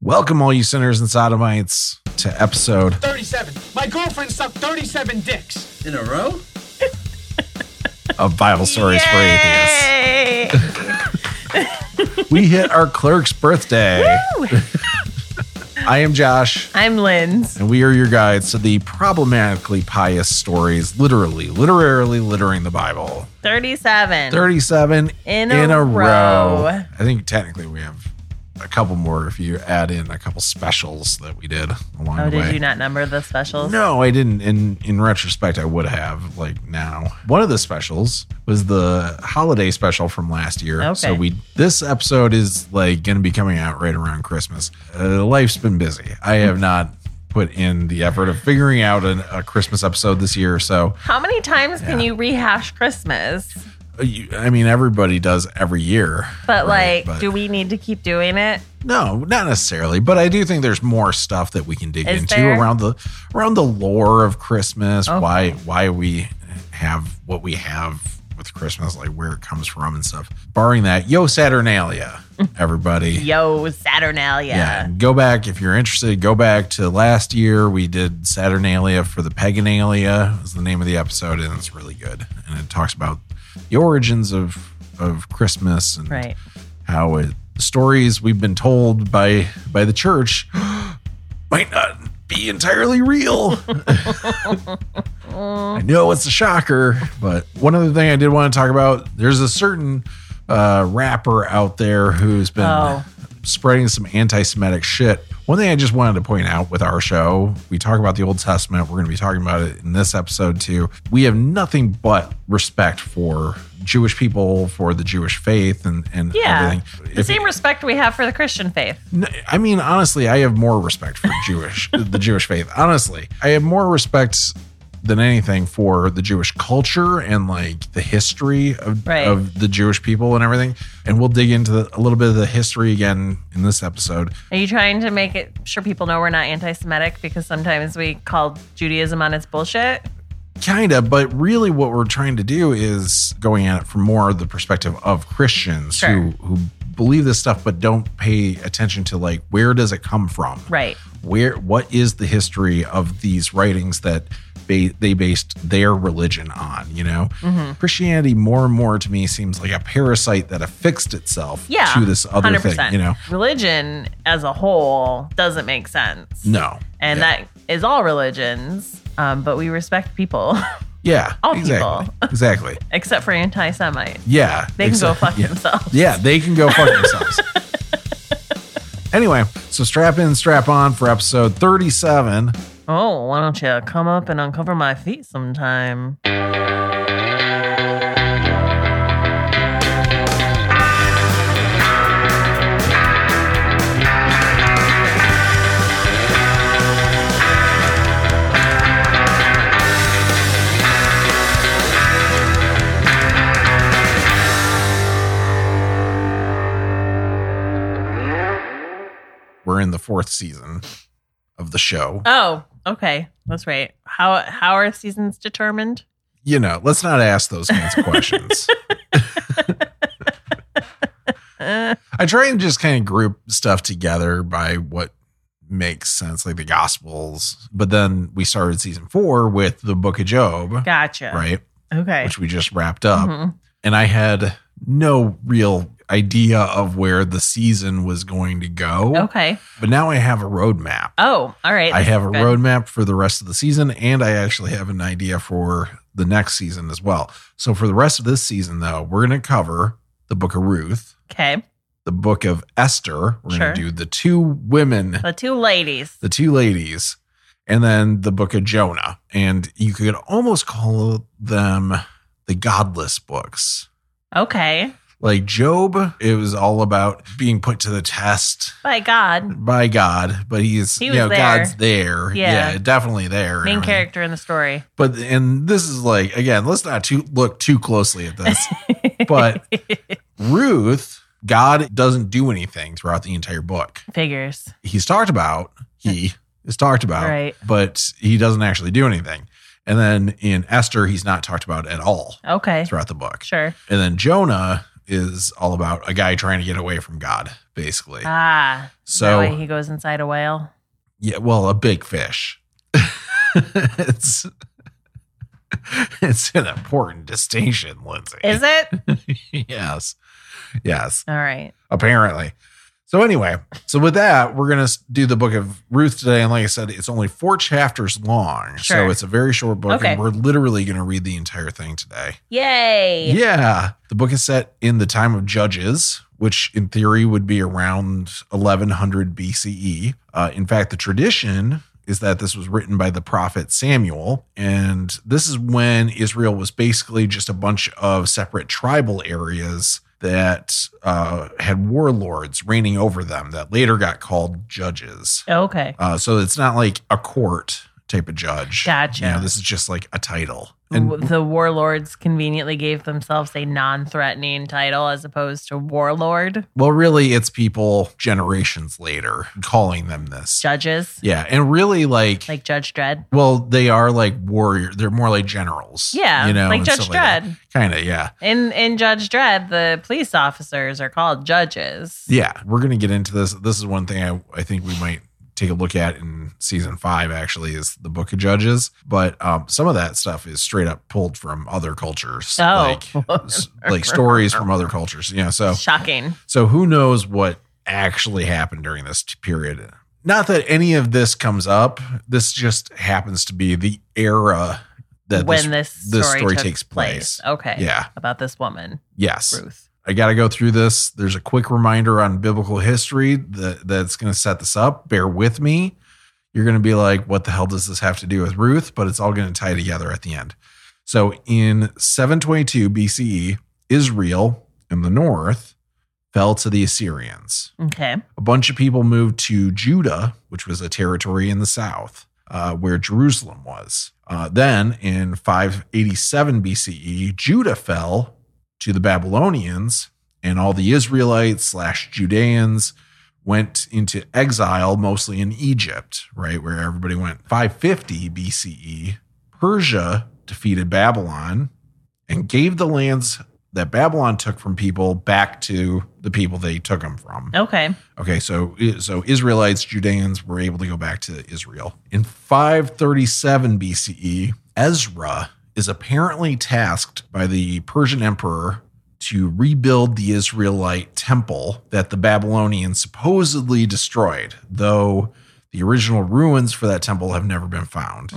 Welcome, all you sinners and sodomites, to episode 37. My girlfriend sucked 37 dicks. In a row? of Bible Stories for Atheists. We hit our clerk's birthday. Woo! I am Josh, I'm Linz. and we are your guides to the problematically pious stories, literally littering the Bible. 37. 37 In a row. I think technically we have a couple more if you add in a couple specials that we did along Oh, the way. did you not number the specials? No, I didn't. In retrospect, I would have, like, now. One of the specials was the holiday special from last year. Okay. So this episode is like going to be coming out right around Christmas. Life's been busy. I have not put in the effort of figuring out a Christmas episode this year. So, How many times can you rehash Christmas? I mean, everybody does every year. But right? do we need to keep doing it? No, not necessarily, but I do think there's more stuff that we can dig Is into there? around the lore of Christmas, Okay. why we have what we have with Christmas, like where it comes from and stuff. Barring that, yo Saturnalia, everybody. Yo, Saturnalia. Yeah, go back if you're interested. Go back to last year. We did Saturnalia for the Paganalia is the name of the episode, and it's really good. And it talks about the origins of Christmas and Right. how the stories we've been told by the church might not be entirely real. I know it's a shocker, but one other thing I did want to talk about, there's a certain rapper out there who's been spreading some anti-Semitic shit. One thing I just wanted to point out with our show, we talk about the Old Testament. We're going to be talking about it in this episode too. We have nothing but respect for Jewish people, for the Jewish faith and everything. The same respect we have for the Christian faith. I mean, honestly, I have more respect for the Jewish faith. Honestly, I have more respect than anything for the Jewish culture and like the history of the Jewish people and everything. And we'll dig into a little bit of the history again in this episode. Are you trying to make it sure people know we're not anti-Semitic because sometimes we call Judaism on its bullshit? Kind of, but really what we're trying to do is going at it from more the perspective of Christians who believe this stuff but don't pay attention to like where does it come from? Right. What is the history of these writings that they based their religion on, you know? Mm-hmm. Christianity more and more to me seems like a parasite that affixed itself to this other 100%. thing, you know? Religion as a whole doesn't make sense. No. And that is all religions, but we respect people. Yeah, all exactly. people. Exactly. Except for anti-Semites. Yeah. They can go fuck themselves. Yeah, they can go fuck themselves. Anyway, so strap in, strap on for episode 37. Oh, why don't you come up and uncover my feet sometime? We're in the 4th season of the show. Oh, okay. That's right. How are seasons determined? You know, let's not ask those kinds of questions. I try and just kind of group stuff together by what makes sense, like the Gospels. But then we started season 4 with the Book of Job. Gotcha. Right? Okay. Which we just wrapped up. Mm-hmm. And I had no real idea of where the season was going to go. Okay. But now I have a roadmap. Oh, all right. I have a Good. roadmap for the rest of the season, and I actually have an idea for the next season as well. So for the rest of this season, though, we're going to cover the Book of Ruth, Okay. the Book of Esther. We're Sure. going to do the 2 women, The 2 ladies. the 2 ladies, and then the Book of Jonah. And you could almost call them the godless books. Okay. Like Job, it was all about being put to the test By God. by God, but He was there. God's there. Yeah. Definitely there. and Main everything. character in the story. But, and this is like, again, let's not look too closely at this. But Ruth, God doesn't do anything throughout the entire book. Figures. He is talked about, Right. but he doesn't actually do anything. And then in Esther, he's not talked about at all Okay. throughout the book. Sure. And then Jonah, is all about a guy trying to get away from God, basically. So that way he goes inside a whale. Yeah, well, a big fish. It's an important distinction, Lindsay. Is it? Yes. All right. Apparently. So anyway, with that, we're going to do the book of Ruth today. And like I said, it's only 4 chapters long. Sure. So it's a very short book. Okay. And we're literally going to read the entire thing today. Yay. Yeah. The book is set in the time of Judges, which in theory would be around 1100 BCE. In fact, the tradition is that this was written by the prophet Samuel. And this is when Israel was basically just a bunch of separate tribal areas that had warlords reigning over them that later got called judges. Okay. So it's not like a court type of judge. Gotcha. You know, this is just like a title. And The warlords conveniently gave themselves a non-threatening title as opposed to warlord. well, really, it's people generations later calling them this. Judges, Yeah. And really like Judge Dredd. well, they are like warrior. They're more like generals. Yeah, You know, like and Judge stuff that. Dredd. Kind of, yeah. In Judge Dredd, the police officers are called judges. Yeah, we're going to get into this. This is one thing I think we might take a look at in season 5, actually, is the Book of Judges. But some of that stuff is straight up pulled from other cultures. Oh. Like stories from other cultures. You know, Shocking. so who knows what actually happened during this period. Not that any of this comes up. This just happens to be the era that When this story took takes place. Okay. Yeah. About this woman, Yes. Ruth. I got to go through this. There's a quick reminder on biblical history that's going to set this up. Bear with me. You're going to be like, what the hell does this have to do with Ruth? But it's all going to tie together at the end. So in 722 BCE, Israel in the north fell to the Assyrians. Okay. A bunch of people moved to Judah, which was a territory in the south, where Jerusalem was. Then in 587 BCE, Judah fell to the Babylonians, and all the Israelites / Judeans went into exile, mostly in Egypt, right, where everybody went. 550 BCE, Persia defeated Babylon and gave the lands that Babylon took from people back to the people they took them from. Okay. Okay, so Israelites, Judeans were able to go back to Israel. In 537 BCE, Ezra is apparently tasked by the Persian emperor to rebuild the Israelite temple that the Babylonians supposedly destroyed, though the original ruins for that temple have never been found.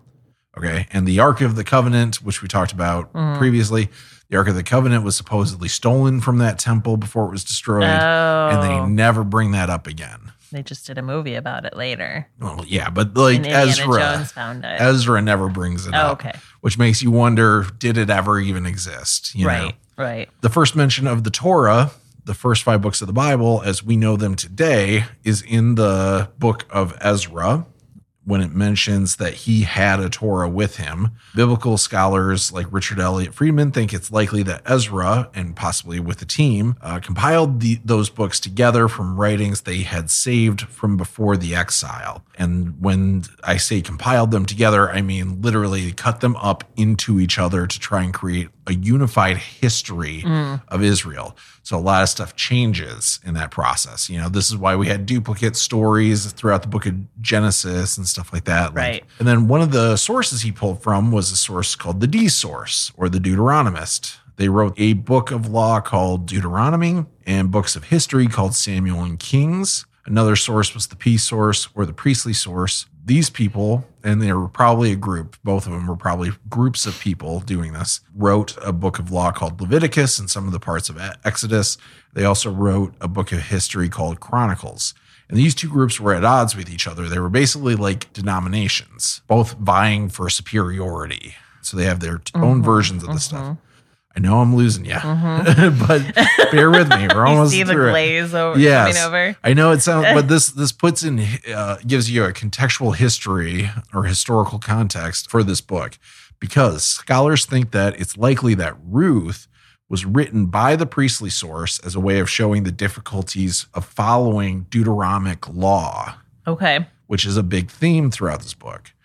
Okay, and the Ark of the Covenant, which we talked about previously, the Ark of the Covenant was supposedly stolen from that temple before it was destroyed, and they never bring that up again. They just did a movie about it later. Well, yeah, but like And Indiana Ezra, Jones found it. Ezra never brings it up. Okay. Which makes you wonder, did it ever even exist? You know? Right. The first mention of the Torah, the first 5 books of the Bible, as we know them today, is in the book of Ezra, when it mentions that he had a Torah with him. Biblical scholars like Richard Elliott Friedman think it's likely that Ezra, and possibly with the team, compiled those books together from writings they had saved from before the exile. And when I say compiled them together, I mean literally cut them up into each other to try and create a unified history of Israel. So a lot of stuff changes in that process. You know, this is why we had duplicate stories throughout the book of Genesis and stuff like that. Right. And then one of the sources he pulled from was a source called the D source, or the Deuteronomist. They wrote a book of law called Deuteronomy and books of history called Samuel and Kings. Another source was the P source, or the priestly source. These people, and they were probably a group, both of them were probably groups of people doing this, wrote a book of law called Leviticus and some of the parts of Exodus. They also wrote a book of history called Chronicles. And these two groups were at odds with each other. They were basically like denominations, both vying for superiority. So they have their own versions of this stuff. I know I'm losing you, but bear with me. We're almost You see the through glaze it. coming over. I know it sounds, but this puts in, gives you a contextual history or historical context for this book, because scholars think that it's likely that Ruth was written by the priestly source as a way of showing the difficulties of following Deuteronomic law, Okay. which is a big theme throughout this book.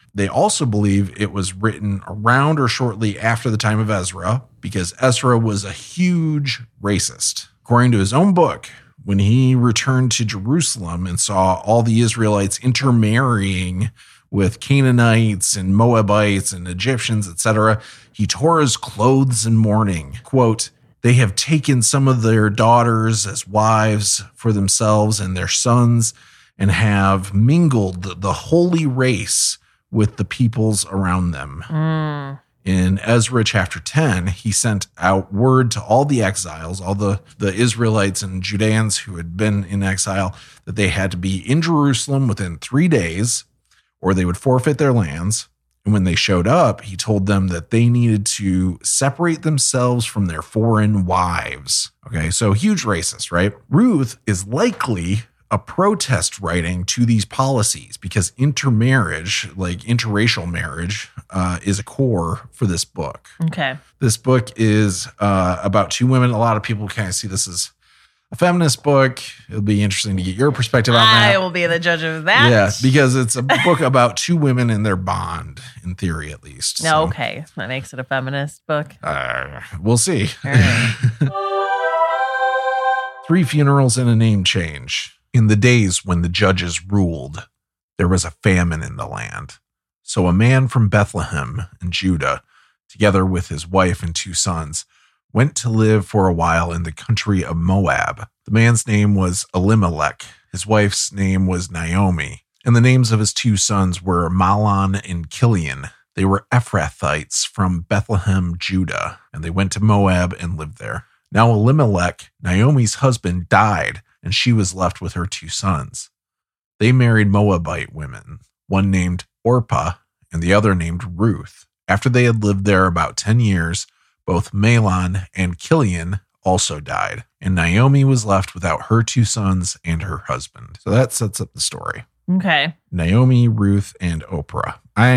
They also believe it was written around or shortly after the time of Ezra, because Ezra was a huge racist. According to his own book, when he returned to Jerusalem and saw all the Israelites intermarrying with Canaanites and Moabites and Egyptians, etc., he tore his clothes in mourning. Quote, "They have taken some of their daughters as wives for themselves and their sons, and have mingled the holy race with the peoples around them." In Ezra chapter 10, he sent out word to all the exiles, all the Israelites and Judeans who had been in exile, that they had to be in Jerusalem within 3 days, or they would forfeit their lands. And when they showed up, he told them that they needed to separate themselves from their foreign wives. Okay, so huge racist, right? Ruth is likely a protest writing to these policies, because intermarriage, like interracial marriage, is a core for this book. Okay. This book is about two women. A lot of people kind of see this as a feminist book. It'll be interesting to get your perspective on that. I will be the judge of that. Yeah, because it's a book about two women and their bond, in theory at least. So, okay. That makes it a feminist book. We'll see. All right. 3 funerals and a name change. In the days when the judges ruled, there was a famine in the land. So a man from Bethlehem in Judah, together with his wife and 2 sons, went to live for a while in the country of Moab. The man's name was Elimelech. His wife's name was Naomi. And the names of his 2 sons were Mahlon and Kilion. They were Ephrathites from Bethlehem, Judah, and they went to Moab and lived there. Now Elimelech, Naomi's husband, died, and she was left with her 2 sons. They married Moabite women, one named Orpah and the other named Ruth. After they had lived there about 10 years, both Mahlon and Kilion also died, and Naomi was left without her 2 sons and her husband. So that sets up the story. Okay. Naomi, Ruth, and Orpah.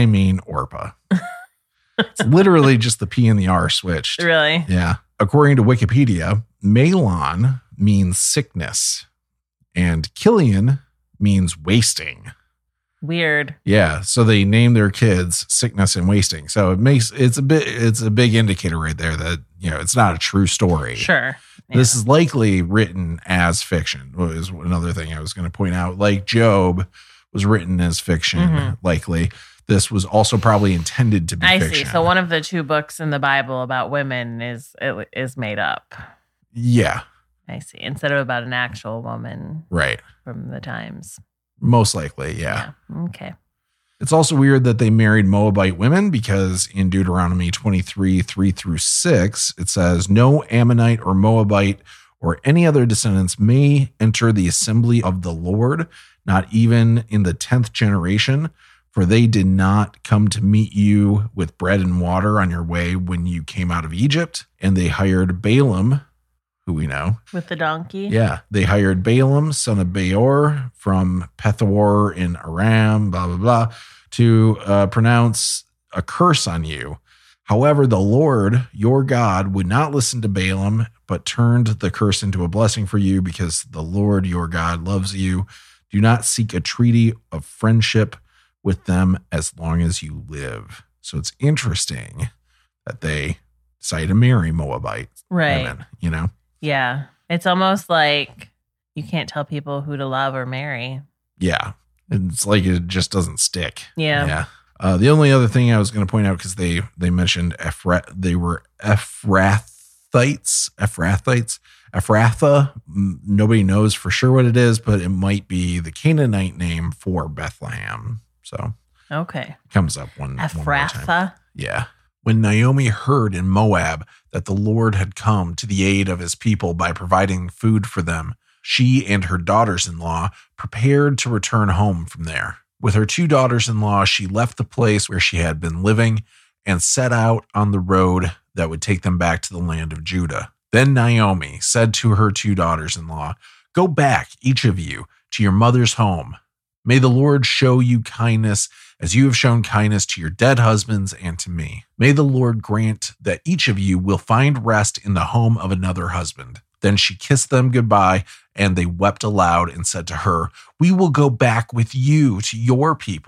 It's literally just the P and the R switched. Really? Yeah. According to Wikipedia, Mahlon means sickness, and Kilion means wasting. Weird. Yeah, so they name their kids sickness and wasting. So it's a big indicator right there that, you know, it's not a true story. Sure. Yeah. This is likely written as fiction. Was another thing I was going to point out. Like Job was written as fiction, likely. This was also probably intended to be fiction. I see. So one of the 2 books in the Bible about women is made up. Yeah. I see. Instead of about an actual woman. Right. From the times. Most likely, yeah. Okay. It's also weird that they married Moabite women, because in Deuteronomy 23, 3-6, it says, "No Ammonite or Moabite or any other descendants may enter the assembly of the Lord, not even in the 10th generation, for they did not come to meet you with bread and water on your way when you came out of Egypt." And they hired Balaam, who we know. With the donkey? Yeah. They hired Balaam, son of Beor, from Pethor in Aram, blah, blah, blah, to pronounce a curse on you. However, the Lord, your God, would not listen to Balaam, but turned the curse into a blessing for you, because the Lord, your God, loves you. Do not seek a treaty of friendship with them as long as you live. So it's interesting that they decided to marry Moabite women, you know? Yeah. It's almost like you can't tell people who to love or marry. Yeah. It's like it just doesn't stick. Yeah. Yeah. The only other thing I was going to point out, because they mentioned they were Ephrathites. Ephrathah. Nobody knows for sure what it is, but it might be the Canaanite name for Bethlehem. So okay. It comes up one more time. Ephrathah. Yeah. When Naomi heard in Moab that the Lord had come to the aid of his people by providing food for them, she and her daughters-in-law prepared to return home from there. With her 2 daughters-in-law, she left the place where she had been living and set out on the road that would take them back to the land of Judah. Then Naomi said to her 2 daughters-in-law, "Go back, each of you, to your mother's home. May the Lord show you kindness as you have shown kindness to your dead husbands and to me. May the Lord grant that each of you will find rest in the home of another husband." Then she kissed them goodbye, and they wept aloud and said to her, "We will go back with you to your people."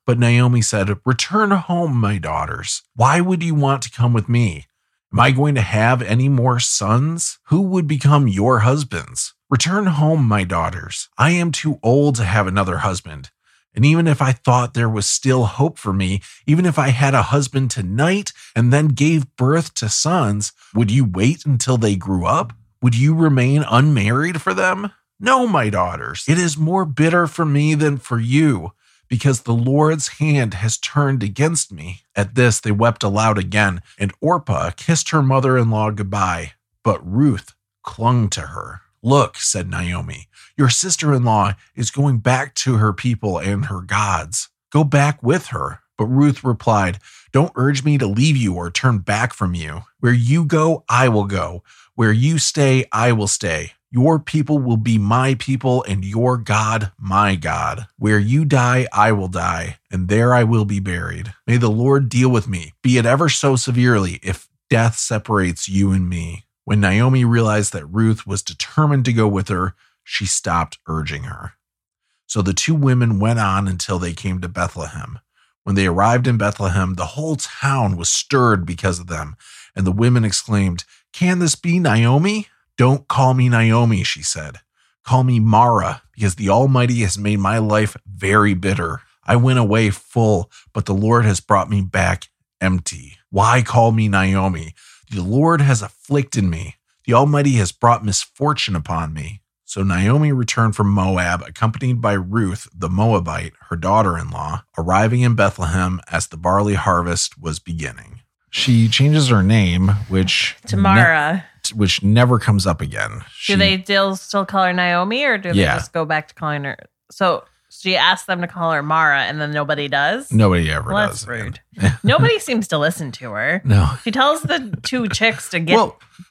But Naomi said, "Return home, my daughters. Why would you want to come with me? Am I going to have any more sons? Who would become your husbands? Return home, my daughters. I am too old to have another husband. And even if I thought there was still hope for me, even if I had a husband tonight and then gave birth to sons, would you wait until they grew up? Would you remain unmarried for them? No, my daughters. It is more bitter for me than for you, because the Lord's hand has turned against me." At this, they wept aloud again, and Orpah kissed her mother-in-law goodbye, but Ruth clung to her. "Look," said Naomi, "your sister-in-law is going back to her people and her gods. Go back with her." But Ruth replied, "Don't urge me to leave you or turn back from you. Where you go, I will go. Where you stay, I will stay. Your people will be my people, and your God, my God. Where you die, I will die, and there I will be buried. May the Lord deal with me, be it ever so severely, if death separates you and me." When Naomi realized that Ruth was determined to go with her, she stopped urging her. So the two women went on until they came to Bethlehem. When they arrived in Bethlehem, the whole town was stirred because of them, and the women exclaimed, "Can this be Naomi?" "Don't call me Naomi," she said. "Call me Mara, because the Almighty has made my life very bitter. I went away full, but the Lord has brought me back empty. Why call me Naomi? The Lord has afflicted me. The Almighty has brought misfortune upon me." So Naomi returned from Moab, accompanied by Ruth, the Moabite, her daughter-in-law, arriving in Bethlehem as the barley harvest was beginning. She changes her name, which To Mara. which never comes up again. Do they still call her Naomi, or do they just go back to calling her? So she asked them to call her Mara, and then nobody does? Nobody ever does. That's rude. Nobody seems to listen to her. No. She tells the two chicks to get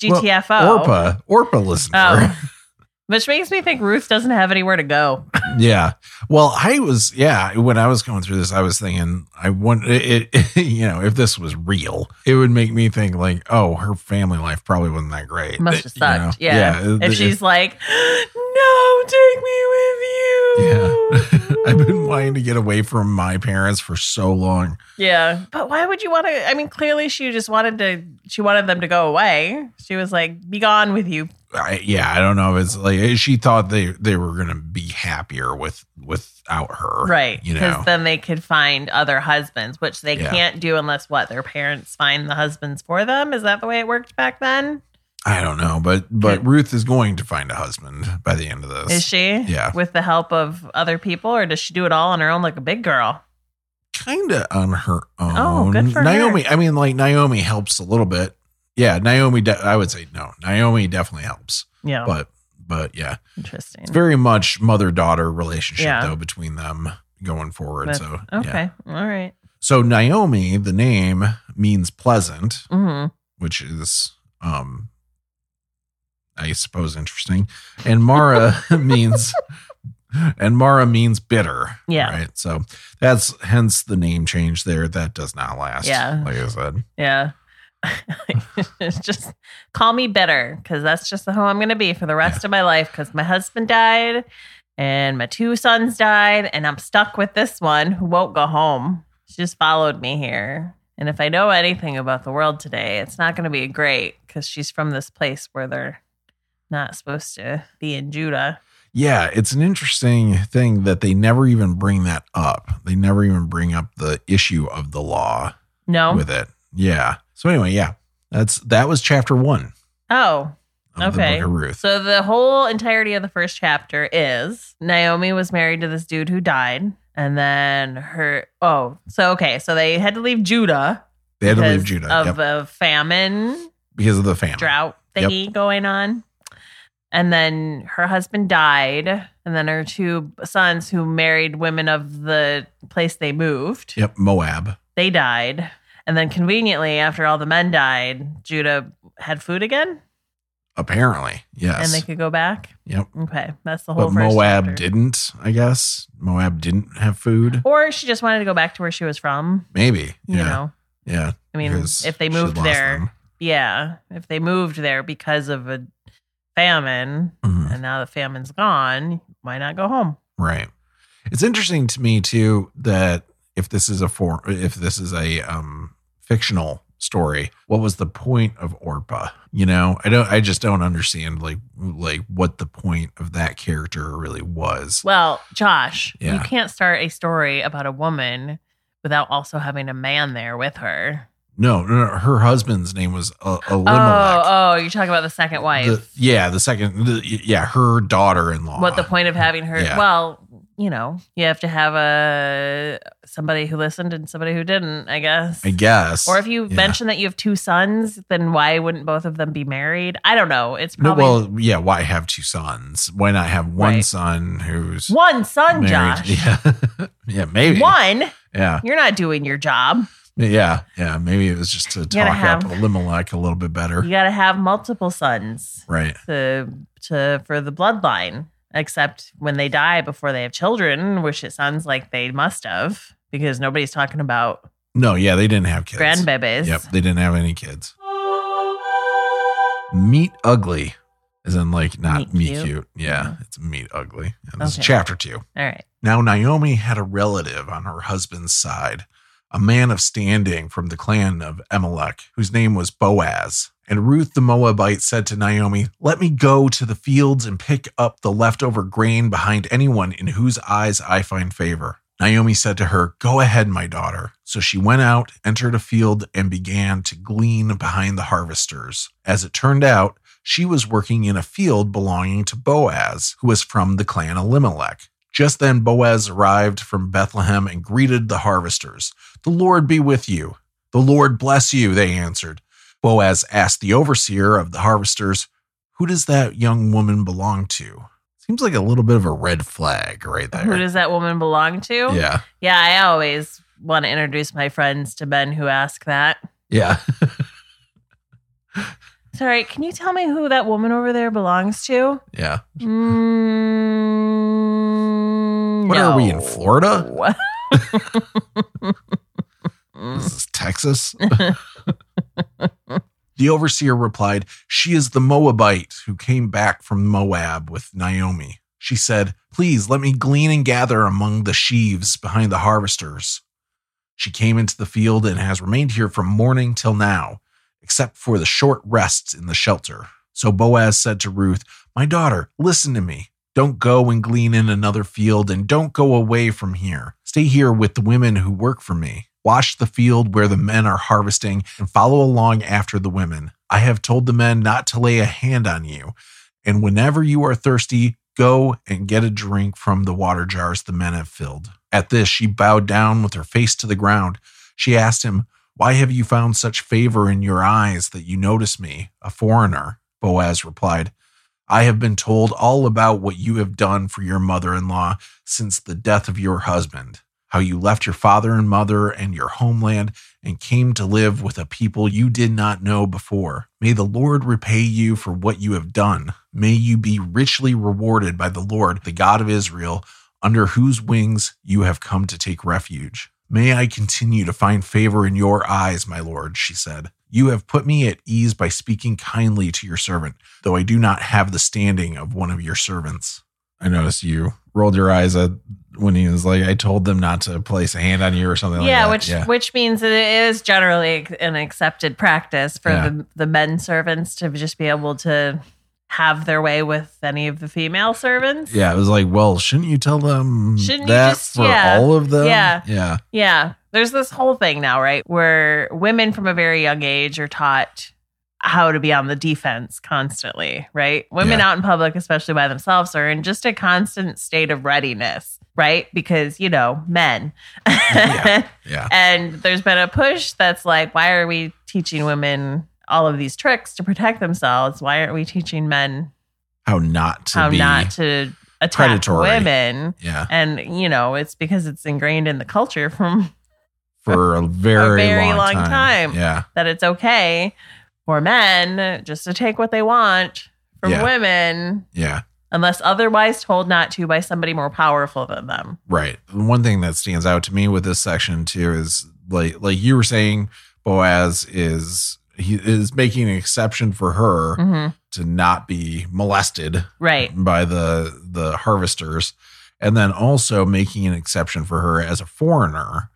GTFO. Well, Orpah listened to her. Which makes me think Ruth doesn't have anywhere to go. Yeah. Well, when I was going through this, I was thinking, if this was real, it would make me think like, oh, her family life probably wasn't that great. Must have sucked. Yeah. If she's like, "No, take me with you." Yeah. I've been wanting to get away from my parents for so long. Yeah. But why would you want to? I mean, clearly she just wanted them to go away. She was like, "Be gone with you." I don't know. It's like she thought they were going to be happier without her. Right. Because then they could find other husbands, which they can't do unless their parents find the husbands for them. Is that the way it worked back then? I don't know. But Ruth is going to find a husband by the end of this. Is she? Yeah. With the help of other people, or does she do it all on her own like a big girl? Kind of on her own. Oh, good for Naomi, her. I mean, like Naomi helps a little bit. Yeah, Naomi, I would say no. Naomi definitely helps. Yeah. But yeah. Interesting. It's very much mother-daughter relationship, though, between them going forward. Okay. All right. So Naomi, the name, means pleasant, which is, I suppose, interesting. And Mara means bitter. Yeah. Right. So that's hence the name change there. That does not last. Yeah. Like I said. Yeah. Just call me bitter, because that's just who I'm going to be for the rest of my life, because my husband died and my two sons died, and I'm stuck with this one who won't go home. She just followed me here. And if I know anything about the world today, it's not going to be great, because she's from this place where they're not supposed to be in Judah. Yeah, it's an interesting thing that they never even bring that up. They never even bring up the issue of the law with it. Yeah. So anyway, that was chapter 1. Oh, of the Book of Ruth. So the whole entirety of the first chapter is Naomi was married to this dude who died, and then so they had to leave Judah. They had to leave Judah of a famine, because of the famine drought thingy going on. And then her husband died, and then her two sons, who married women of the place they moved. Yep, Moab. They died. And then conveniently, after all the men died, Judah had food again? Apparently, yes. And they could go back? Yep. Okay, that's the whole But first Moab chapter. didn't, I guess. Moab didn't have food. Or she just wanted to go back to where she was from. Maybe. You know? Yeah. I mean, if they moved there, if they moved there because of a famine, and now the famine's gone, why not go home? Right. It's interesting to me, too, that if this is a fictional story, what was the point of Orpah? I just don't understand like what the point of that character really was. Well, Josh, Yeah. you can't start a story about a woman without also having a man there with her. No, her husband's name was Elimelech. Oh, you're talking about the second wife. Her daughter-in-law. What the point of having her? Yeah. Well, you have to have somebody who listened and somebody who didn't, I guess. Or if you mention that you have two sons, then why wouldn't both of them be married? I don't know. It's probably why have two sons? Why not have one son who's one son, married? Josh? Yeah, maybe one. Yeah, you're not doing your job. Yeah. Maybe it was just to talk up Elimelech a little bit better. You got to have multiple sons, right? For the bloodline. Except when they die before they have children, which it sounds like they must have, because nobody's talking about. No, yeah, they didn't have kids. Grandbabies. Yep, they didn't have any kids. Meet ugly, as in like not meet cute. Yeah, it's meet ugly. And this is chapter 2. All right. Now Naomi had a relative on her husband's side, a man of standing from the clan of Elimelech, whose name was Boaz. And Ruth the Moabite said to Naomi, "Let me go to the fields and pick up the leftover grain behind anyone in whose eyes I find favor." Naomi said to her, "Go ahead, my daughter." So she went out, entered a field, and began to glean behind the harvesters. As it turned out, she was working in a field belonging to Boaz, who was from the clan Elimelech. Just then Boaz arrived from Bethlehem and greeted the harvesters. "The Lord be with you." "The Lord bless you," they answered. Boaz asked the overseer of the harvesters, "Who does that young woman belong to?" Seems like a little bit of a red flag right there. Who does that woman belong to? Yeah. Yeah, I always want to introduce my friends to men who ask that. Yeah. Sorry, can you tell me who that woman over there belongs to? Yeah. What are we in Florida? This is Texas. The overseer replied, "She is the Moabite who came back from Moab with Naomi." She said, "Please let me glean and gather among the sheaves behind the harvesters." She came into the field and has remained here from morning till now, except for the short rests in the shelter. So Boaz said to Ruth, "My daughter, listen to me. Don't go and glean in another field, and don't go away from here. Stay here with the women who work for me. Wash the field where the men are harvesting and follow along after the women. I have told the men not to lay a hand on you. And whenever you are thirsty, go and get a drink from the water jars the men have filled." At this, she bowed down with her face to the ground. She asked him, "Why have you found such favor in your eyes that you notice me, a foreigner?" Boaz replied, "I have been told all about what you have done for your mother-in-law since the death of your husband. How you left your father and mother and your homeland and came to live with a people you did not know before. May the Lord repay you for what you have done. May you be richly rewarded by the Lord, the God of Israel, under whose wings you have come to take refuge. May I continue to find favor in your eyes, my Lord," she said. "You have put me at ease by speaking kindly to your servant, though I do not have the standing of one of your servants." I noticed you rolled your eyes at when he was like, "I told them not to place a hand on you," or something like that. Which means that it is generally an accepted practice for the men servants to just be able to have their way with any of the female servants. Yeah, it was like, well, shouldn't you tell them all of them? Yeah. There's this whole thing now, right, where women from a very young age are taught how to be on the defense constantly, right? Women out in public, especially by themselves, are in just a constant state of readiness, right? Because, men. Yeah. And there's been a push that's like, why are we teaching women all of these tricks to protect themselves? Why aren't we teaching men how not to attack predatory women? Yeah. And, it's because it's ingrained in the culture for a very long time. Yeah. That it's okay for men just to take what they want from women. Yeah. Unless otherwise told not to by somebody more powerful than them. Right. One thing that stands out to me with this section too is like you were saying, Boaz is making an exception for her to not be molested by the harvesters, and then also making an exception for her as a foreigner.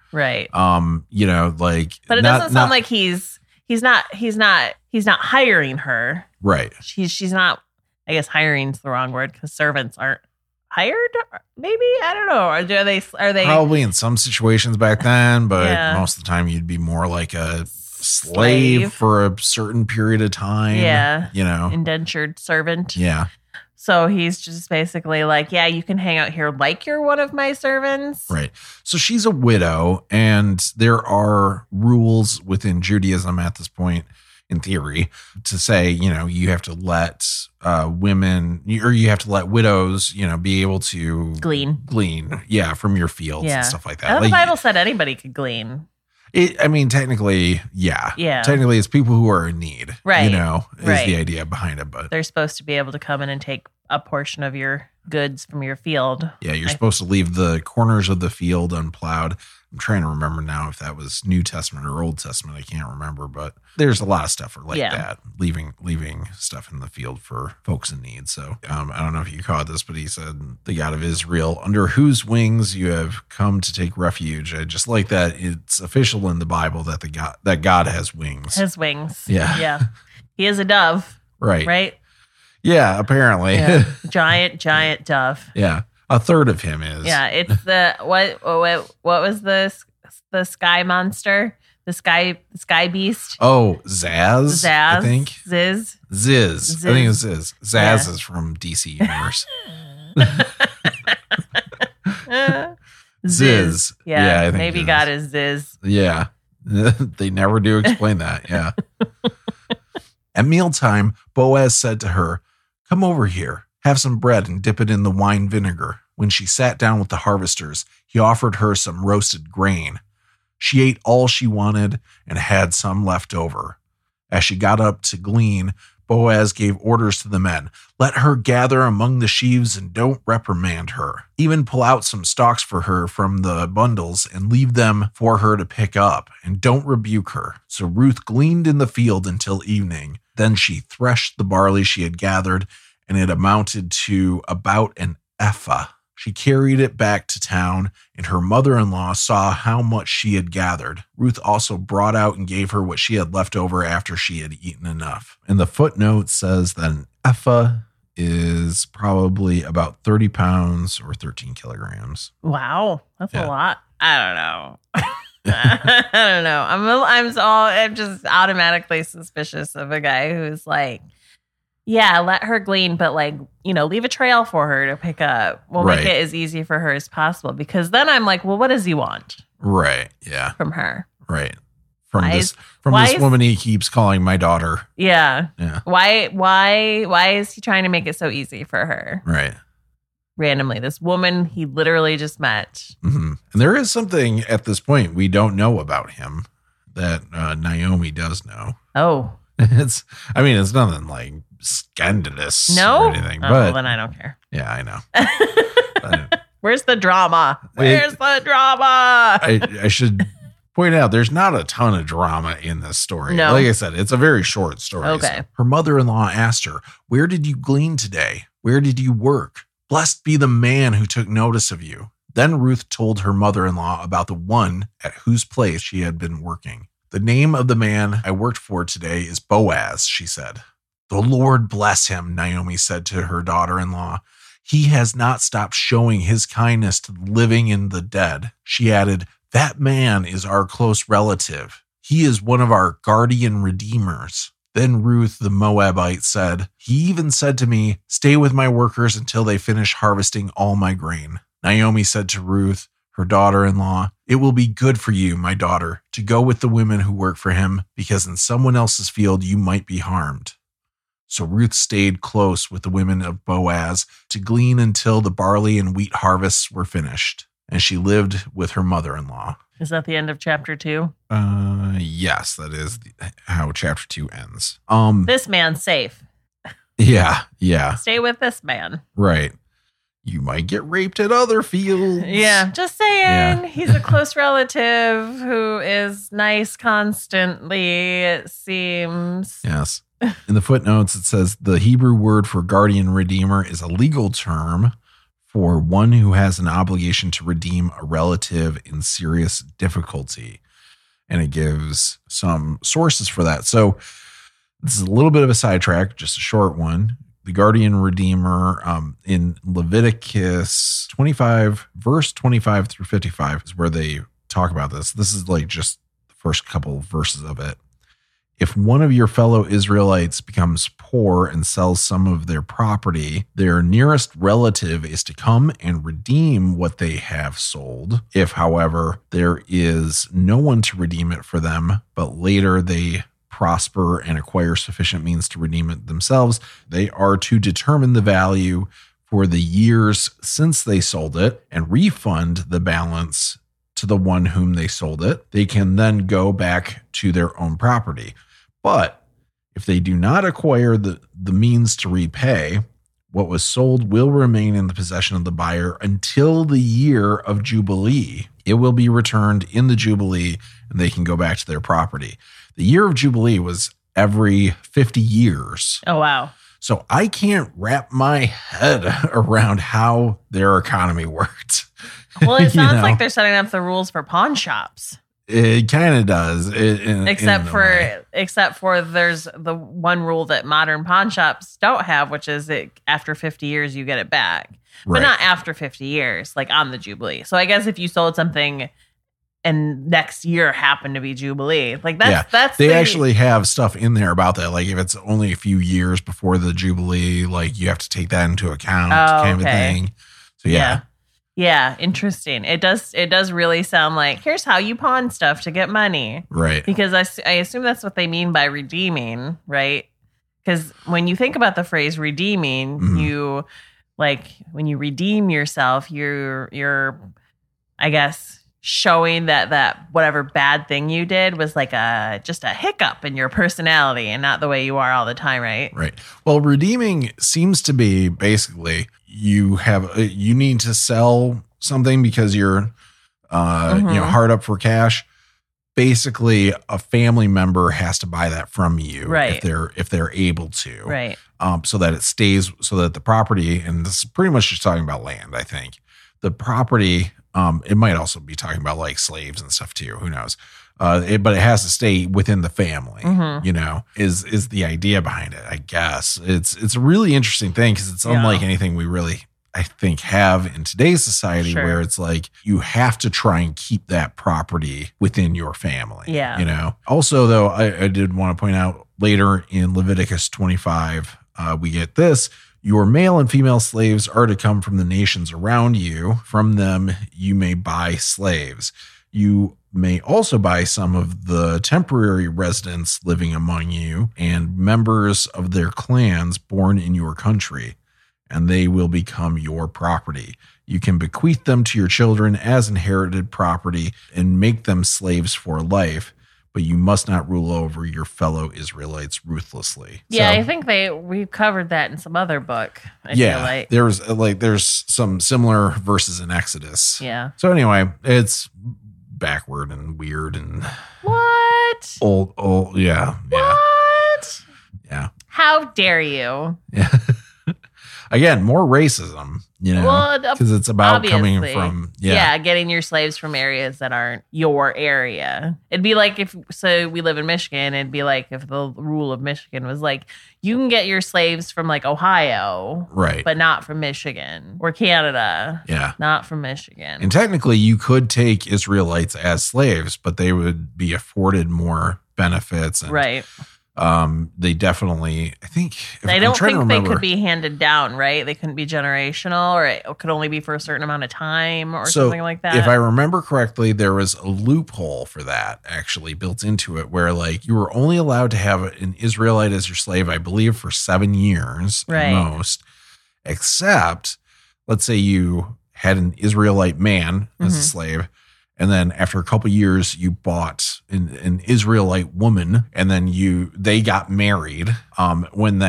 Right. You know, like, but it doesn't sound like he's not hiring her. Right. She's not, I guess hiring's the wrong word because servants aren't hired. Maybe, I don't know. Are they probably in some situations back then, but most of the time you'd be more like a slave for a certain period of time. Yeah. You know, indentured servant. Yeah. So he's just basically like, yeah, you can hang out here like you're one of my servants. Right. So she's a widow, and there are rules within Judaism at this point, in theory, to say, you know, you have to let women, or you have to let widows, you know, be able to glean, yeah, from your fields and stuff like that. The Bible said anybody could glean. I mean, technically, yeah. Technically, it's people who are in need, right? You know, is the idea behind it. But they're supposed to be able to come in and take a portion of your goods from your field. Yeah, you're supposed to leave the corners of the field unplowed. I'm trying to remember now if that was New Testament or Old Testament. I can't remember, but there's a lot of stuff like that, leaving stuff in the field for folks in need. So I don't know if you caught this, but he said, the God of Israel, under whose wings you have come to take refuge. I just like that it's official in the Bible that God has wings. Has wings. Yeah. Yeah. He is a dove. Right. Yeah, apparently. Yeah. Giant dove. Yeah. A third of him is. Yeah, it's the what was the sky monster? The sky beast? Oh, Zaz. I think. Ziz. I think it's Ziz. Zaz is from DC Universe. Ziz. Yeah, I think maybe God is Ziz. Yeah. They never do explain that. Yeah. At mealtime, Boaz said to her, "Come over here. Have some bread and dip it in the wine vinegar." When she sat down with the harvesters, he offered her some roasted grain. She ate all she wanted and had some left over. As she got up to glean, Boaz gave orders to the men. "Let her gather among the sheaves and don't reprimand her. Even pull out some stalks for her from the bundles and leave them for her to pick up, and don't rebuke her." So Ruth gleaned in the field until evening. Then she threshed the barley she had gathered, and it amounted to about an ephah. She carried it back to town, and her mother-in-law saw how much she had gathered. Ruth also brought out and gave her what she had left over after she had eaten enough. And the footnote says that an ephah is probably about 30 pounds or 13 kilograms. Wow, that's a lot. I don't know. I don't know. I'm just automatically suspicious of a guy who's like, yeah, let her glean, but like, you know, leave a trail for her to pick up. We'll make it as easy for her as possible. Because then I'm like, well, what does he want? Right. Yeah. From her. Right. From this woman he keeps calling my daughter. Yeah. Yeah. Why is he trying to make it so easy for her? Right. Randomly, this woman he literally just met. Mm-hmm. And there is something at this point we don't know about him that Naomi does know. Oh. It's nothing like scandalous or anything. But well, then I don't care. Yeah, I know. Where's the drama? I should point out there's not a ton of drama in this story. No. Like I said, it's a very short story. Okay. So her mother-in-law asked her, "Where did you glean today? Where did you work? Blessed be the man who took notice of you." Then Ruth told her mother-in-law about the one at whose place she had been working. "The name of the man I worked for today is Boaz," she said. "The Lord bless him," Naomi said to her daughter-in-law. "He has not stopped showing his kindness to the living and the dead." She added, "That man is our close relative. He is one of our guardian redeemers." Then Ruth the Moabite said, "He even said to me, 'Stay with my workers until they finish harvesting all my grain.'" Naomi said to Ruth, her daughter-in-law, "It will be good for you, my daughter, to go with the women who work for him, because in someone else's field you might be harmed." So Ruth stayed close with the women of Boaz to glean until the barley and wheat harvests were finished, and she lived with her mother-in-law. Is that the end of chapter 2? Yes, that is how chapter 2 ends. This man's safe. Yeah. Stay with this man. Right. You might get raped at other fields. Yeah, just saying. Yeah. He's a close relative who is nice constantly, it seems. Yes. In the footnotes, it says the Hebrew word for guardian redeemer is a legal term for one who has an obligation to redeem a relative in serious difficulty. And it gives some sources for that. So this is a little bit of a sidetrack, just a short one. The guardian redeemer in Leviticus 25, verse 25 through 55 is where they talk about this. This is like just the first couple verses of it. If one of your fellow Israelites becomes poor and sells some of their property, their nearest relative is to come and redeem what they have sold. If, however, there is no one to redeem it for them, but later they prosper and acquire sufficient means to redeem it themselves, they are to determine the value for the years since they sold it and refund the balance to the one whom they sold it. They can then go back to their own property. But if they do not acquire the means to repay, what was sold will remain in the possession of the buyer until the year of Jubilee. It will be returned in the Jubilee and they can go back to their property. The year of Jubilee was every 50 years. Oh, wow. So I can't wrap my head around how their economy worked. Well, it sounds like they're setting up the rules for pawn shops. It kind of does. Except for there's the one rule that modern pawn shops don't have, which is after 50 years, you get it back. Right. But not after 50 years, like on the Jubilee. So I guess if you sold something and next year happened to be Jubilee, like that's they actually have stuff in there about that. Like if it's only a few years before the Jubilee, like you have to take that into account, kind of a thing. So yeah, interesting. It does really sound like here's how you pawn stuff to get money, right? Because I assume that's what they mean by redeeming, right? Because when you think about the phrase redeeming, you like when you redeem yourself, you're I guess showing that whatever bad thing you did was like just a hiccup in your personality and not the way you are all the time, right? Right. Well, redeeming seems to be basically you need to sell something because you're hard up for cash. Basically, a family member has to buy that from you, right? If they're able to, right? So that it stays, so that the property, and this is pretty much just talking about land, I think. The property, it might also be talking about like slaves and stuff too. Who knows? But it has to stay within the family. Is the idea behind it? I guess it's a really interesting thing because it's unlike anything we really, I think, have in today's society, where it's like you have to try and keep that property within your family. Yeah. Also, though, I did want to point out later in Leviticus 25, we get this. Your male and female slaves are to come from the nations around you. From them, you may buy slaves. You may also buy some of the temporary residents living among you and members of their clans born in your country, and they will become your property. You can bequeath them to your children as inherited property and make them slaves for life, but you must not rule over your fellow Israelites ruthlessly. Yeah, so, I think we covered that in some other book. I feel like. There's some similar verses in Exodus. Yeah. So anyway, it's backward and weird and what? Old, yeah. What? Yeah. How dare you? Yeah. Again, more racism, because it's about coming from, getting your slaves from areas that aren't your area. It'd be like we live in Michigan, it'd be like if the rule of Michigan was like, you can get your slaves from like Ohio, right, but not from Michigan, or Canada, not from Michigan. And technically you could take Israelites as slaves, but they would be afforded more benefits. And, right. They definitely, I think, they could be handed down, right? They couldn't be generational, or it could only be for a certain amount of time or something like that. If I remember correctly, there was a loophole for that actually built into it where like you were only allowed to have an Israelite as your slave, I believe, for 7 years at most, except let's say you had an Israelite man as a slave. And then after a couple years, you bought an Israelite woman, and then they got married. When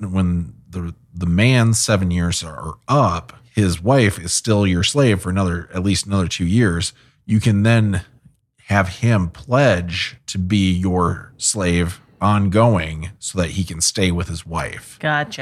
the man's 7 years are up, his wife is still your slave for at least another 2 years. You can then have him pledge to be your slave ongoing, so that he can stay with his wife. Gotcha.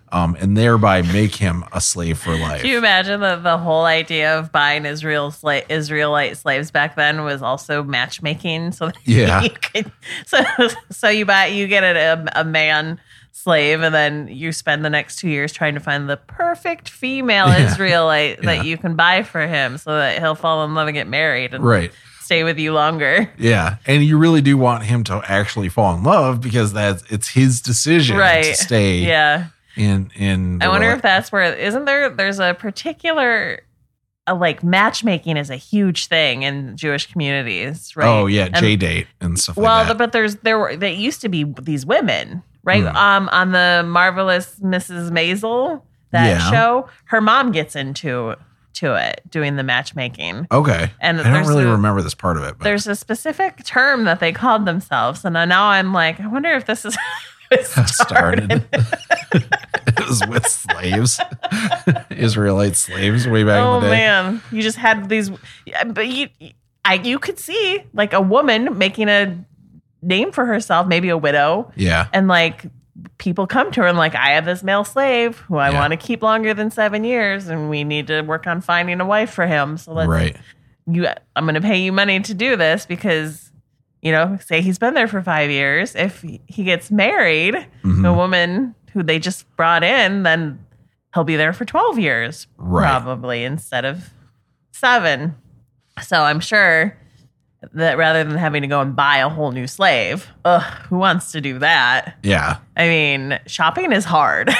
and thereby make him a slave for life. Do you imagine that the whole idea of buying Israelite slaves back then was also matchmaking? So that you could, so you get a man slave, and then you spend the next 2 years trying to find the perfect female Israelite that you can buy for him, so that he'll fall in love and get married and stay with you longer. Yeah, and you really do want him to actually fall in love because it's his decision to stay. Yeah. In I wonder if that's where there's a particular like matchmaking is a huge thing in Jewish communities, right? Oh yeah, J-date and stuff like that. But there used to be these women, right? On the Marvelous Mrs. Maisel, that show, her mom gets into it, doing the matchmaking. Okay. And I don't really remember this part of it. But there's a specific term that they called themselves, and now I'm like, I wonder if this is how it started. It was with slaves, Israelite slaves way back in the day. Oh man, you just had these, but you could see like a woman making a name for herself, maybe a widow. Yeah, and like people come to her and like, I have this male slave who I want to keep longer than 7 years, and we need to work on finding a wife for him. So I'm going to pay you money to do this because, say he's been there for 5 years. If he gets married to a woman who they just brought in, then he'll be there for 12 years, probably, instead of 7. So I'm sure that rather than having to go and buy a whole new slave, who wants to do that? Yeah. I mean, shopping is hard.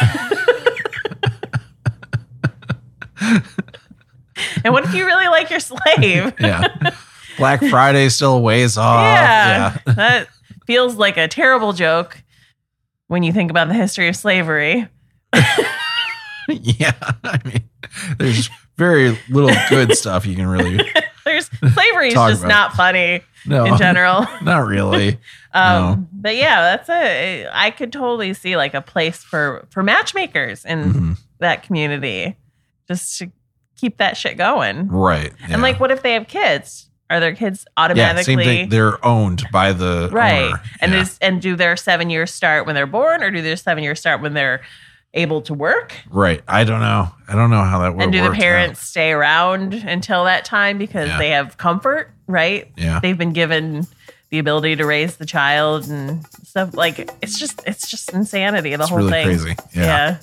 And what if you really like your slave? Yeah. Black Friday still ways off. Yeah. That feels like a terrible joke when you think about the history of slavery. Yeah. I mean, there's very little good stuff you can really... Slavery is just not funny in general. Not really. But yeah, I could totally see like a place for matchmakers in that community just to keep that shit going. Right. Yeah. And like, what if they have kids? Are their kids automatically... Yeah, same thing. They're owned by the owner. And do their 7 years start when they're born, or do their 7 years start when they're able to work? Right. I don't know how that works. And do the parents stay around until that time because they have comfort, right? Yeah. They've been given the ability to raise the child and stuff. Like, it's just insanity, the whole thing. It's really crazy. Yeah.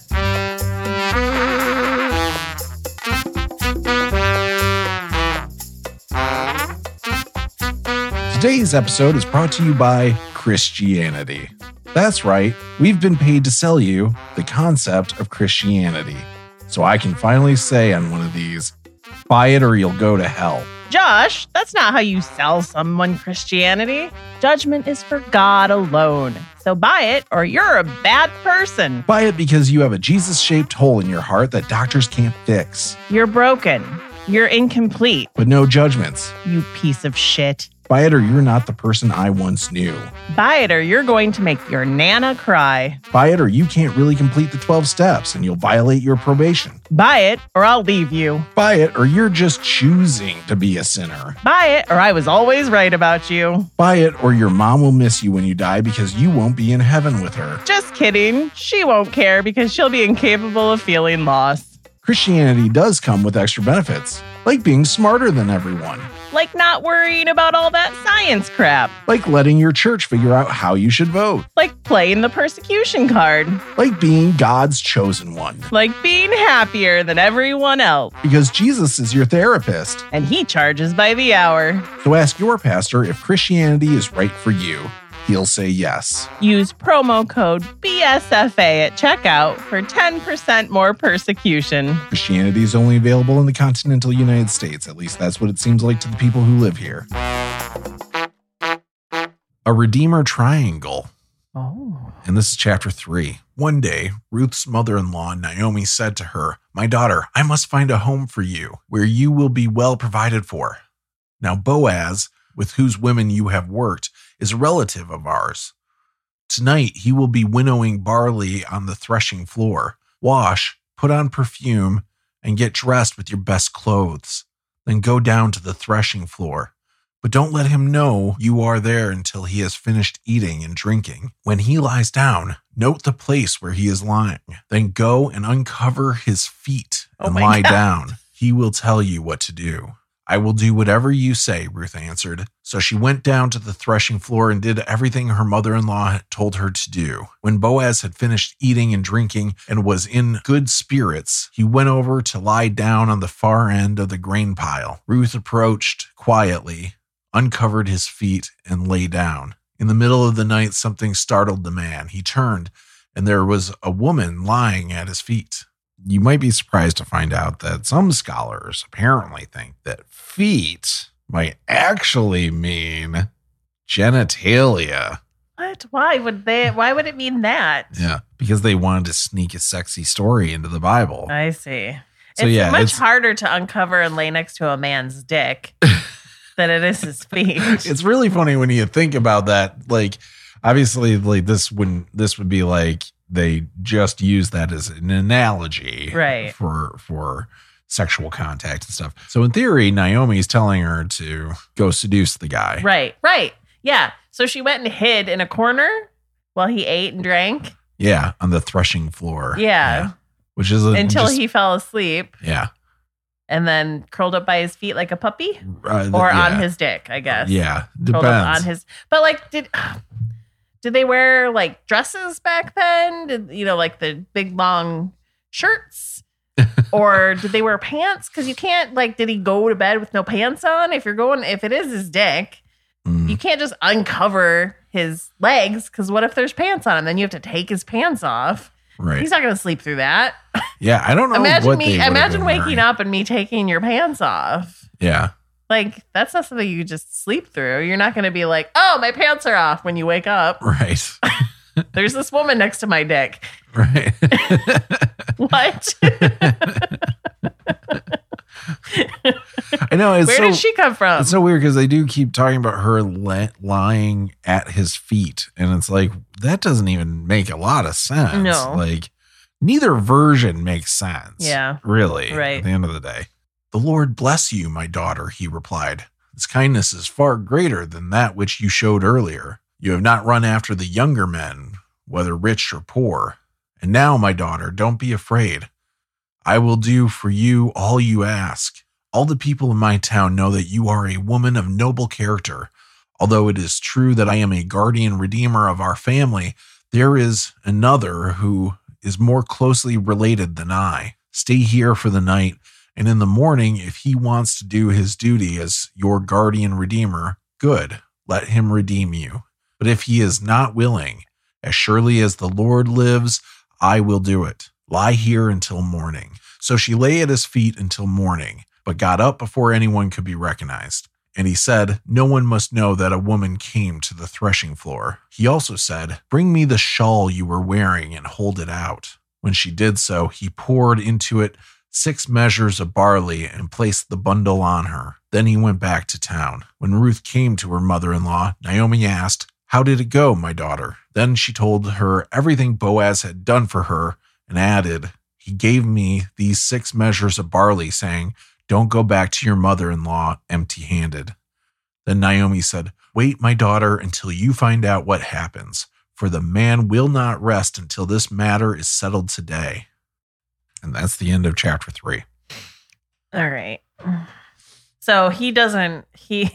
Today's episode is brought to you by Christianity. That's right, we've been paid to sell you the concept of Christianity. So I can finally say on one of these, buy it or you'll go to hell. Josh, that's not how you sell someone Christianity. Judgment is for God alone. So buy it or you're a bad person. Buy it because you have a Jesus-shaped hole in your heart that doctors can't fix. You're broken. You're incomplete. But no judgments. You piece of shit. Buy it or you're not the person I once knew. Buy it or you're going to make your Nana cry. Buy it or you can't really complete the 12 steps and you'll violate your probation. Buy it or I'll leave you. Buy it or you're just choosing to be a sinner. Buy it or I was always right about you. Buy it or your mom will miss you when you die because you won't be in heaven with her. Just kidding. She won't care because she'll be incapable of feeling loss. Christianity does come with extra benefits, like being smarter than everyone. Like not worrying about all that science crap. Like letting your church figure out how you should vote. Like playing the persecution card. Like being God's chosen one. Like being happier than everyone else. Because Jesus is your therapist. And he charges by the hour. So ask your pastor if Christianity is right for you. He'll say yes. Use promo code BSFA at checkout for 10% more persecution. Christianity is only available in the continental United States. At least that's what it seems like to the people who live here. A Redeemer Triangle. Oh. And this is chapter 3. One day, Ruth's mother-in-law, Naomi, said to her, "My daughter, I must find a home for you, where you will be well provided for." Now Boaz, with whose women you have worked, is a relative of ours. Tonight he will be winnowing barley on the threshing floor. Wash, put on perfume, and get dressed with your best clothes. Then go down to the threshing floor. But don't let him know you are there until he has finished eating and drinking. When he lies down, note the place where he is lying. Then go and uncover his feet and lie down. He will tell you what to do. I will do whatever you say, Ruth answered. So she went down to the threshing floor and did everything her mother-in-law had told her to do. When Boaz had finished eating and drinking and was in good spirits, he went over to lie down on the far end of the grain pile. Ruth approached quietly, uncovered his feet, and lay down. In the middle of the night, something startled the man. He turned, and there was a woman lying at his feet. You might be surprised to find out that some scholars apparently think that feet might actually mean genitalia. What? Why would it mean that? Yeah, because they wanted to sneak a sexy story into the Bible. I see. So it's much harder to uncover and lay next to a man's dick than it is his feet. It's really funny when you think about that. Like, obviously, like this would be like they just use that as an analogy, right, for sexual contact and stuff. So in theory, Naomi's telling her to go seduce the guy. Right. Yeah. So she went and hid in a corner while he ate and drank. Yeah, on the threshing floor. Yeah. Which is until he fell asleep. Yeah. And then curled up by his feet like a puppy, or on his dick, I guess. Yeah, depends. But like, did they wear like dresses back then? Like the big long shirts? Or did they wear pants? Because you can't, like, did he go to bed with no pants on? If it is his dick, you can't just uncover his legs. Because what if there's pants on him? Then you have to take his pants off. Right. He's not going to sleep through that. Yeah, I don't know. Imagine waking up and me taking your pants off. Yeah. Like, that's not something you just sleep through. You're not going to be like, oh, my pants are off when you wake up. Right. There's this woman next to my dick. Right. What? I know. Where did she come from? It's so weird because they do keep talking about her lying at his feet. And it's like, that doesn't even make a lot of sense. No. Like, neither version makes sense. Yeah. Really. Right. At the end of the day. The Lord bless you, my daughter, he replied. His kindness is far greater than that which you showed earlier. You have not run after the younger men, whether rich or poor. And now, my daughter, don't be afraid. I will do for you all you ask. All the people in my town know that you are a woman of noble character. Although it is true that I am a guardian redeemer of our family, there is another who is more closely related than I. Stay here for the night, and in the morning, if he wants to do his duty as your guardian redeemer, good, let him redeem you. But if he is not willing, as surely as the Lord lives, I will do it. Lie here until morning. So she lay at his feet until morning, but got up before anyone could be recognized. And he said, no one must know that a woman came to the threshing floor. He also said, bring me the shawl you were wearing and hold it out. When she did so, he poured into it 6 measures of barley and placed the bundle on her. Then he went back to town. When Ruth came to her mother-in-law, Naomi asked, how did it go, my daughter? Then she told her everything Boaz had done for her and added, he gave me these 6 measures of barley, saying, don't go back to your mother-in-law empty-handed. Then Naomi said, wait, my daughter, until you find out what happens, for the man will not rest until this matter is settled today. And that's the end of chapter 3. All right. So he doesn't,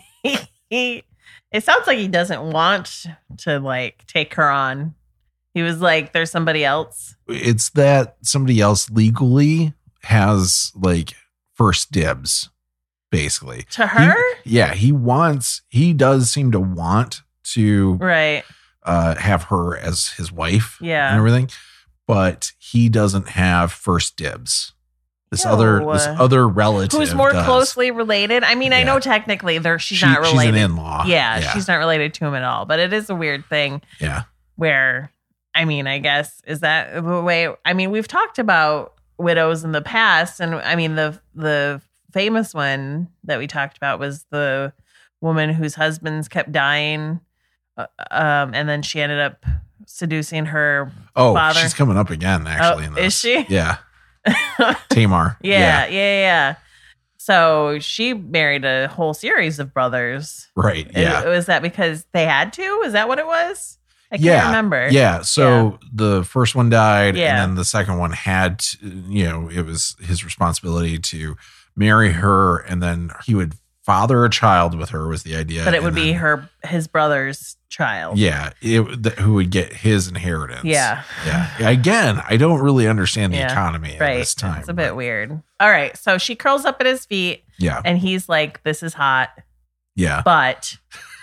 it sounds like he doesn't want to like take her on. He was like, there's somebody else. It's that somebody else legally has like first dibs, basically. To her? He does seem to want to right. Have her as his wife and everything, but he doesn't have first dibs. This other relative who's more closely related. I mean, I know technically she's not related. She's an in-law. Yeah, she's not related to him at all. But it is a weird thing. Yeah. Where, I mean, I guess, is that the way? I mean, we've talked about widows in the past, and I mean, the famous one that we talked about was the woman whose husbands kept dying, and then she ended up seducing her father. She's coming up again, actually. Is she? Yeah. Tamar. Yeah. So she married a whole series of brothers. Right. Yeah. Was that because they had to? Is that what it was? I can't remember. Yeah. So the first one died, Yeah. and then the second one had to, it was his responsibility to marry her, and then he would father a child with her was the idea. But it would be his brother's child. Yeah. Who would get his inheritance. Yeah. Yeah. Again, I don't really understand the economy at this time. It's a bit weird. All right. So she curls up at his feet. Yeah. And he's like, this is hot. Yeah. But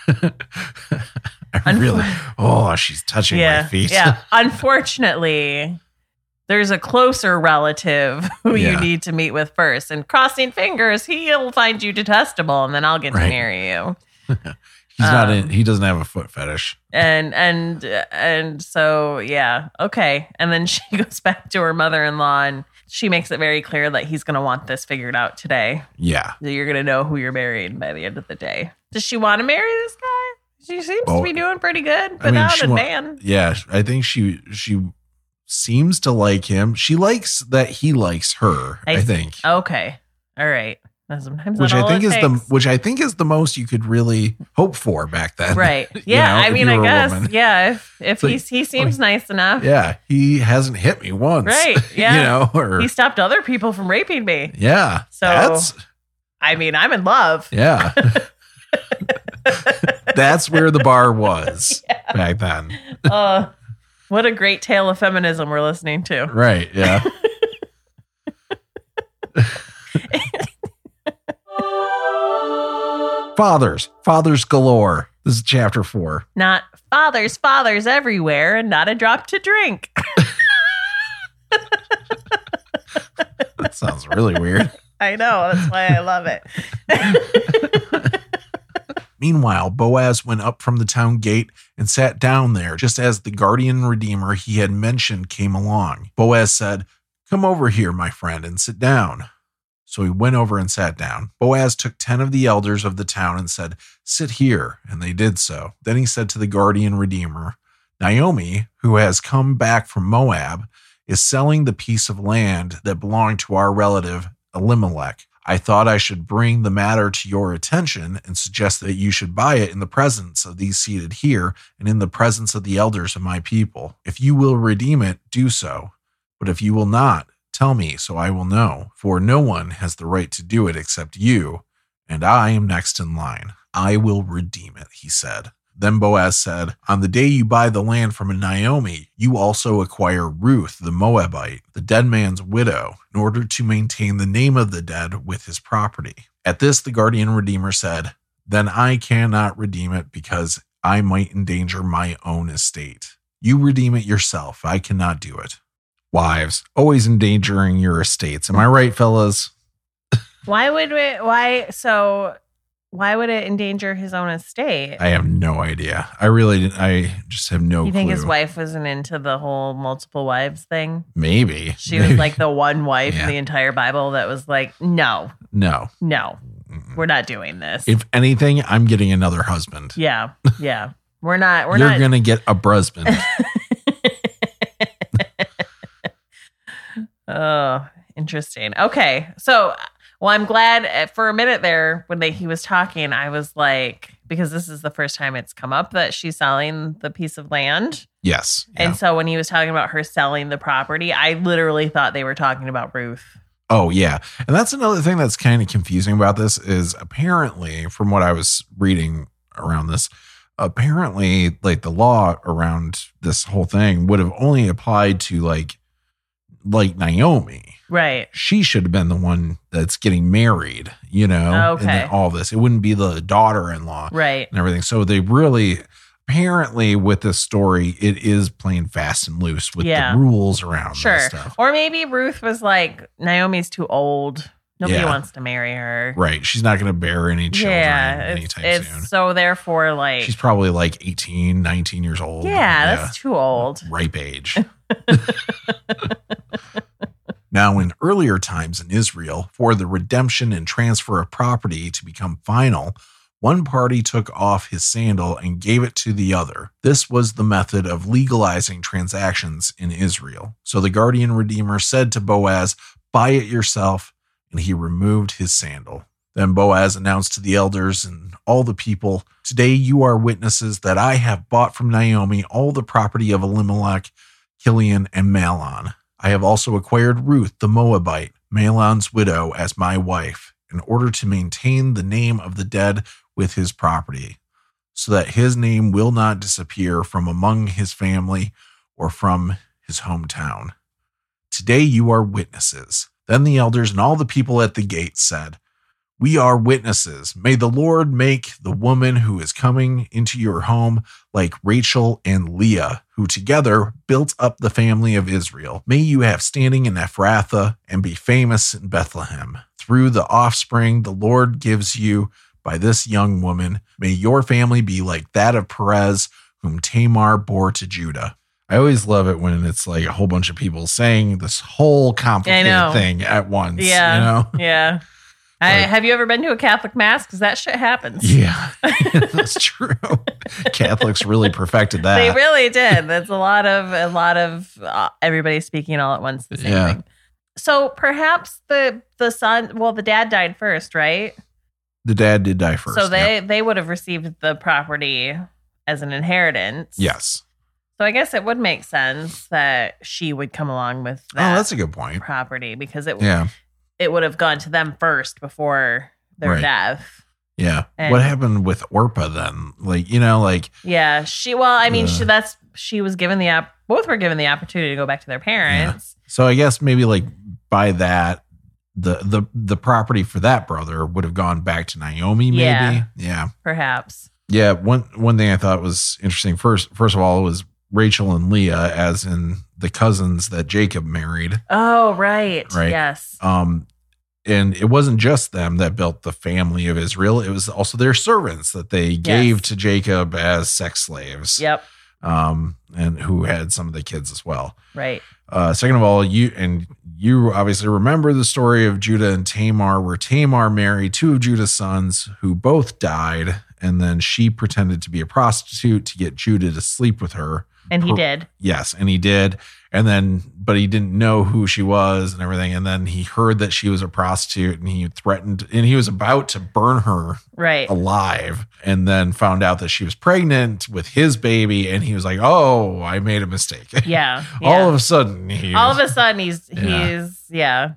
she's touching my feet. Yeah. Unfortunately, there's a closer relative who you need to meet with first. And crossing fingers, he'll find you detestable, and then I'll get to marry you. He doesn't have a foot fetish. And so, yeah. Okay. And then she goes back to her mother-in-law, and she makes it very clear that he's going to want this figured out today. Yeah. So you're going to know who you're marrying by the end of the day. Does she want to marry this guy? She seems to be doing pretty good without a man. Yeah. I think she seems to like him. She likes that he likes her, I think. Okay. All right. Sometimes which I think is the most you could really hope for back then. Right. Yeah. I mean, I guess. Yeah. If he seems nice enough. Yeah. He hasn't hit me once. Right. Yeah. Or he stopped other people from raping me. Yeah. So I'm in love. Yeah. That's where the bar was back then. What a great tale of feminism we're listening to. Right. Yeah. Fathers galore. This is chapter 4. Not fathers everywhere, and not a drop to drink. That sounds really weird. I know. That's why I love it. Meanwhile, Boaz went up from the town gate and sat down there just as the guardian redeemer he had mentioned came along. Boaz said, "Come over here, my friend, and sit down." So he went over and sat down. Boaz took 10 of the elders of the town and said, "Sit here," and they did so. Then he said to the guardian redeemer, "Naomi, who has come back from Moab, is selling the piece of land that belonged to our relative Elimelech. I thought I should bring the matter to your attention and suggest that you should buy it in the presence of these seated here and in the presence of the elders of my people. If you will redeem it, do so. But if you will not, tell me so I will know, for no one has the right to do it except you, and I am next in line. I will redeem it," he said. Then Boaz said, "On the day you buy the land from Naomi, you also acquire Ruth the Moabite, the dead man's widow, in order to maintain the name of the dead with his property." At this, the guardian redeemer said, "Then I cannot redeem it because I might endanger my own estate. You redeem it yourself. I cannot do it." Wives, always endangering your estates. Am I right, fellas? Why would it endanger his own estate? I have no idea. I just have no clue. You think his wife wasn't into the whole multiple wives thing? Maybe. She was like the one wife in the entire Bible that was like, no, we're not doing this. If anything, I'm getting another husband. Yeah. You're going to get a brusband. Oh, interesting. Okay. So, I'm glad for a minute there when he was talking, I was like, because this is the first time it's come up that she's selling the piece of land. Yes. Yeah. And so when he was talking about her selling the property, I literally thought they were talking about Ruth. Oh, yeah. And that's another thing that's kind of confusing about this is apparently, from what I was reading around this, apparently like the law around this whole thing would have only applied to like Naomi. Right. She should have been the one that's getting married, Okay. And all this. It wouldn't be the daughter-in-law. Right. And everything. So they really, apparently with this story, it is playing fast and loose with the rules around this stuff. Or maybe Ruth was like, Naomi's too old. Nobody wants to marry her. Right. She's not going to bear any children anytime soon. So therefore, like... She's probably like 18, 19 years old. Yeah, that's too old. Ripe age. Now, in earlier times in Israel, for the redemption and transfer of property to become final, one party took off his sandal and gave it to the other. This was the method of legalizing transactions in Israel. So the guardian redeemer said to Boaz, "Buy it yourself. and he removed his sandal. Then Boaz announced to the elders and all the people, "Today you are witnesses that I have bought from Naomi all the property of Elimelech, Kilion, and Mahlon. I have also acquired Ruth the Moabite, Mahlon's widow, as my wife, in order to maintain the name of the dead with his property, so that his name will not disappear from among his family or from his hometown. Today you are witnesses." Then the elders and all the people at the gate said, "We are witnesses. May the Lord make the woman who is coming into your home like Rachel and Leah, who together built up the family of Israel. May you have standing in Ephrathah and be famous in Bethlehem. Through the offspring the Lord gives you by this young woman, may your family be like that of Perez, whom Tamar bore to Judah." I always love it when it's like a whole bunch of people saying this whole complicated thing at once. Yeah. You know? Yeah. Have you ever been to a Catholic mass? Because that shit happens. Yeah, that's true. Catholics really perfected that. They really did. That's a lot of everybody speaking all at once. The same thing. So perhaps the son, well, the dad died first, right? The dad did die first. So they would have received the property as an inheritance. Yes. So I guess it would make sense that she would come along with that. Oh, that's a good point. Property, because it would have gone to them first before their death. Yeah. And what happened with Orpah then? Yeah, she was given both were given the opportunity to go back to their parents. Yeah. So I guess maybe by that the property for that brother would have gone back to Naomi maybe. Yeah. Perhaps. Yeah, one thing I thought was interesting first of all was Rachel and Leah, as in the cousins that Jacob married. Oh, right. Yes. And it wasn't just them that built the family of Israel. It was also their servants that they gave to Jacob as sex slaves. Yep. And who had some of the kids as well. Right. Second of all, you obviously remember the story of Judah and Tamar, where Tamar married two of Judah's sons who both died. And then she pretended to be a prostitute to get Judah to sleep with her. And he did. Yes, and he did. But he didn't know who she was and everything. And then he heard that she was a prostitute and he threatened, and he was about to burn her alive, and then found out that she was pregnant with his baby. And he was like, "Oh, I made a mistake." Yeah. All of a sudden he's Yeah,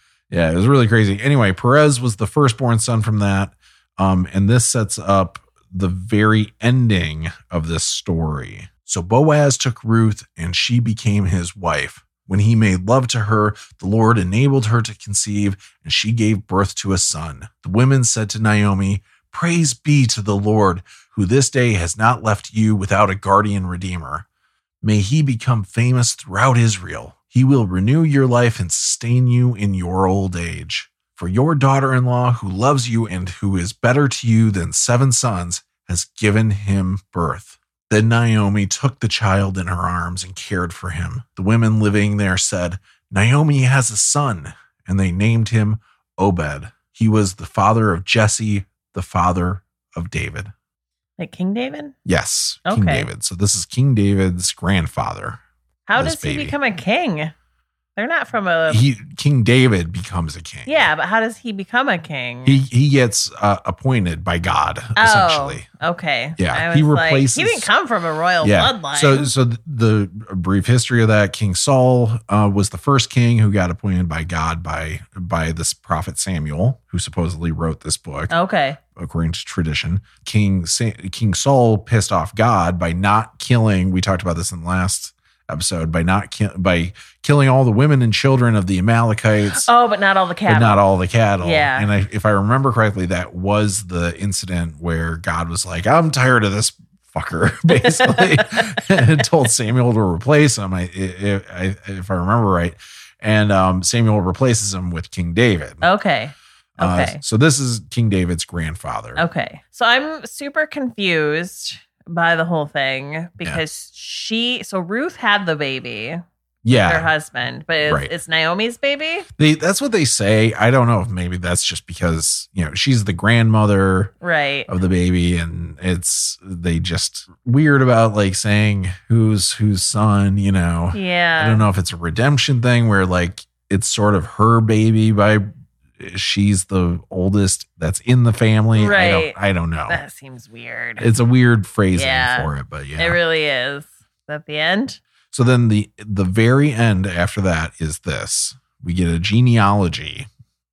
it was really crazy. Anyway, Perez was the firstborn son from that. And this sets up the very ending of this story. So Boaz took Ruth, and she became his wife. When he made love to her, the Lord enabled her to conceive, and she gave birth to a son. The women said to Naomi, "Praise be to the Lord, who this day has not left you without a guardian redeemer. May he become famous throughout Israel. He will renew your life and sustain you in your old age. For your daughter-in-law, who loves you and who is better to you than 7 sons, has given him birth." Then Naomi took the child in her arms and cared for him. The women living there said, "Naomi has a son," and they named him Obed. He was the father of Jesse, the father of David. Like King David? Yes, King David. So this is King David's grandfather. How does he become a king? They're not from King David becomes a king. Yeah, but how does he become a king? He gets appointed by God, essentially. Okay. Yeah, he replaces. He didn't come from a royal bloodline. So the brief history of that: King Saul was the first king who got appointed by God by this prophet Samuel, who supposedly wrote this book. Okay. According to tradition, King Saul pissed off God by not killing. We talked about this in the last episode, by killing all the women and children of the Amalekites. Oh, but not all the cattle. Yeah. And if I remember correctly, that was the incident where God was like, "I'm tired of this fucker," basically, and told Samuel to replace him. If I remember right. And Samuel replaces him with King David. Okay. So this is King David's grandfather. Okay. So I'm super confused by the whole thing because Ruth had the baby. Yeah. Her husband, but it's Naomi's baby. That's what they say. I don't know if maybe that's just because, she's the grandmother of the baby, and they just weird about saying whose son, Yeah. I don't know if it's a redemption thing where it's sort of her baby by she's the oldest that's in the family. Right. I don't know. That seems weird. It's a weird phrasing Yeah. for it, but yeah. It really is. Is that the end? So then the very end after that is this. We get a genealogy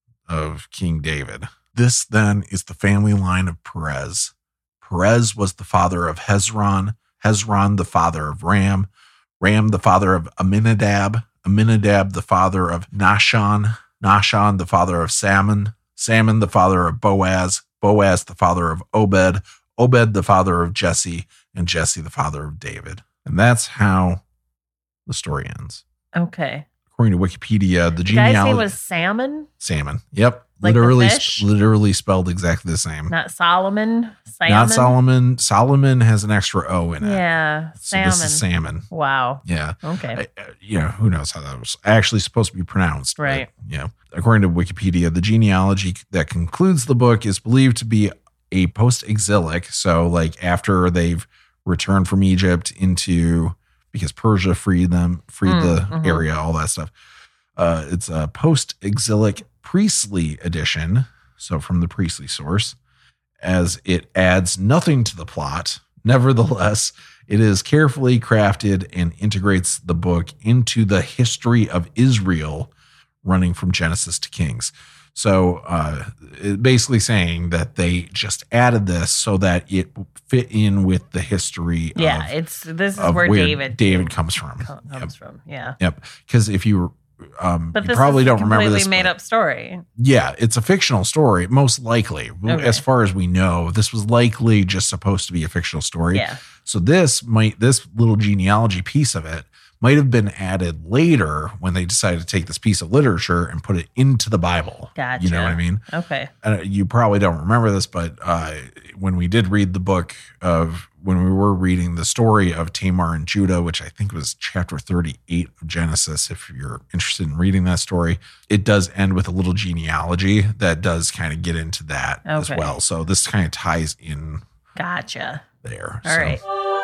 of King David. This then is the family line of Perez. Perez was the father of Hezron, Hezron the father of Ram, Ram the father of Aminadab, Aminadab the father of Nahshon, Nahshon the father of Salmon, Salmon the father of Boaz, Boaz the father of Obed, Obed the father of Jesse, and Jesse the father of David. And that's how the story ends. Okay. According to Wikipedia, the The guy's genealogy name was Salmon, Salmon. Yep. Like the literally fish? literally spelled exactly the same. not Solomon. Salmon. Not Solomon. Solomon has an extra O in it. Yeah, So salmon. this is salmon. Wow. Yeah. Okay. Who knows how that was actually supposed to be pronounced. but, Right. yeah. According to Wikipedia, the genealogy that concludes the book is believed to be a post-exilic. So like after they've returned from Egypt because Persia freed the mhm. area, all that stuff. It's a post-exilic priestly edition. So from the priestly source, as it adds nothing to the plot. Nevertheless, it is carefully crafted and integrates the book into the history of Israel running from Genesis to Kings. So basically saying that they just added this so that it fit in with the history Yeah, of this is where David comes from. comes from. Yeah. Yep. Because if you But you this probably is don't remember completely this. made but- up story. Yeah, it's a fictional story, most likely. Okay. As far as we know, this was likely just supposed to be a fictional story. Yeah. So this little genealogy piece of it might have been added later when they decided to take this piece of literature and put it into the Bible. Gotcha. You know what I mean? Okay. You probably don't remember this, but when we did read the book when we were reading the story of Tamar and Judah, which I think was chapter 38 of Genesis, if you're interested in reading that story, it does end with a little genealogy that does kind of get into that as Okay. well. So this kind of ties in Gotcha. there. All right.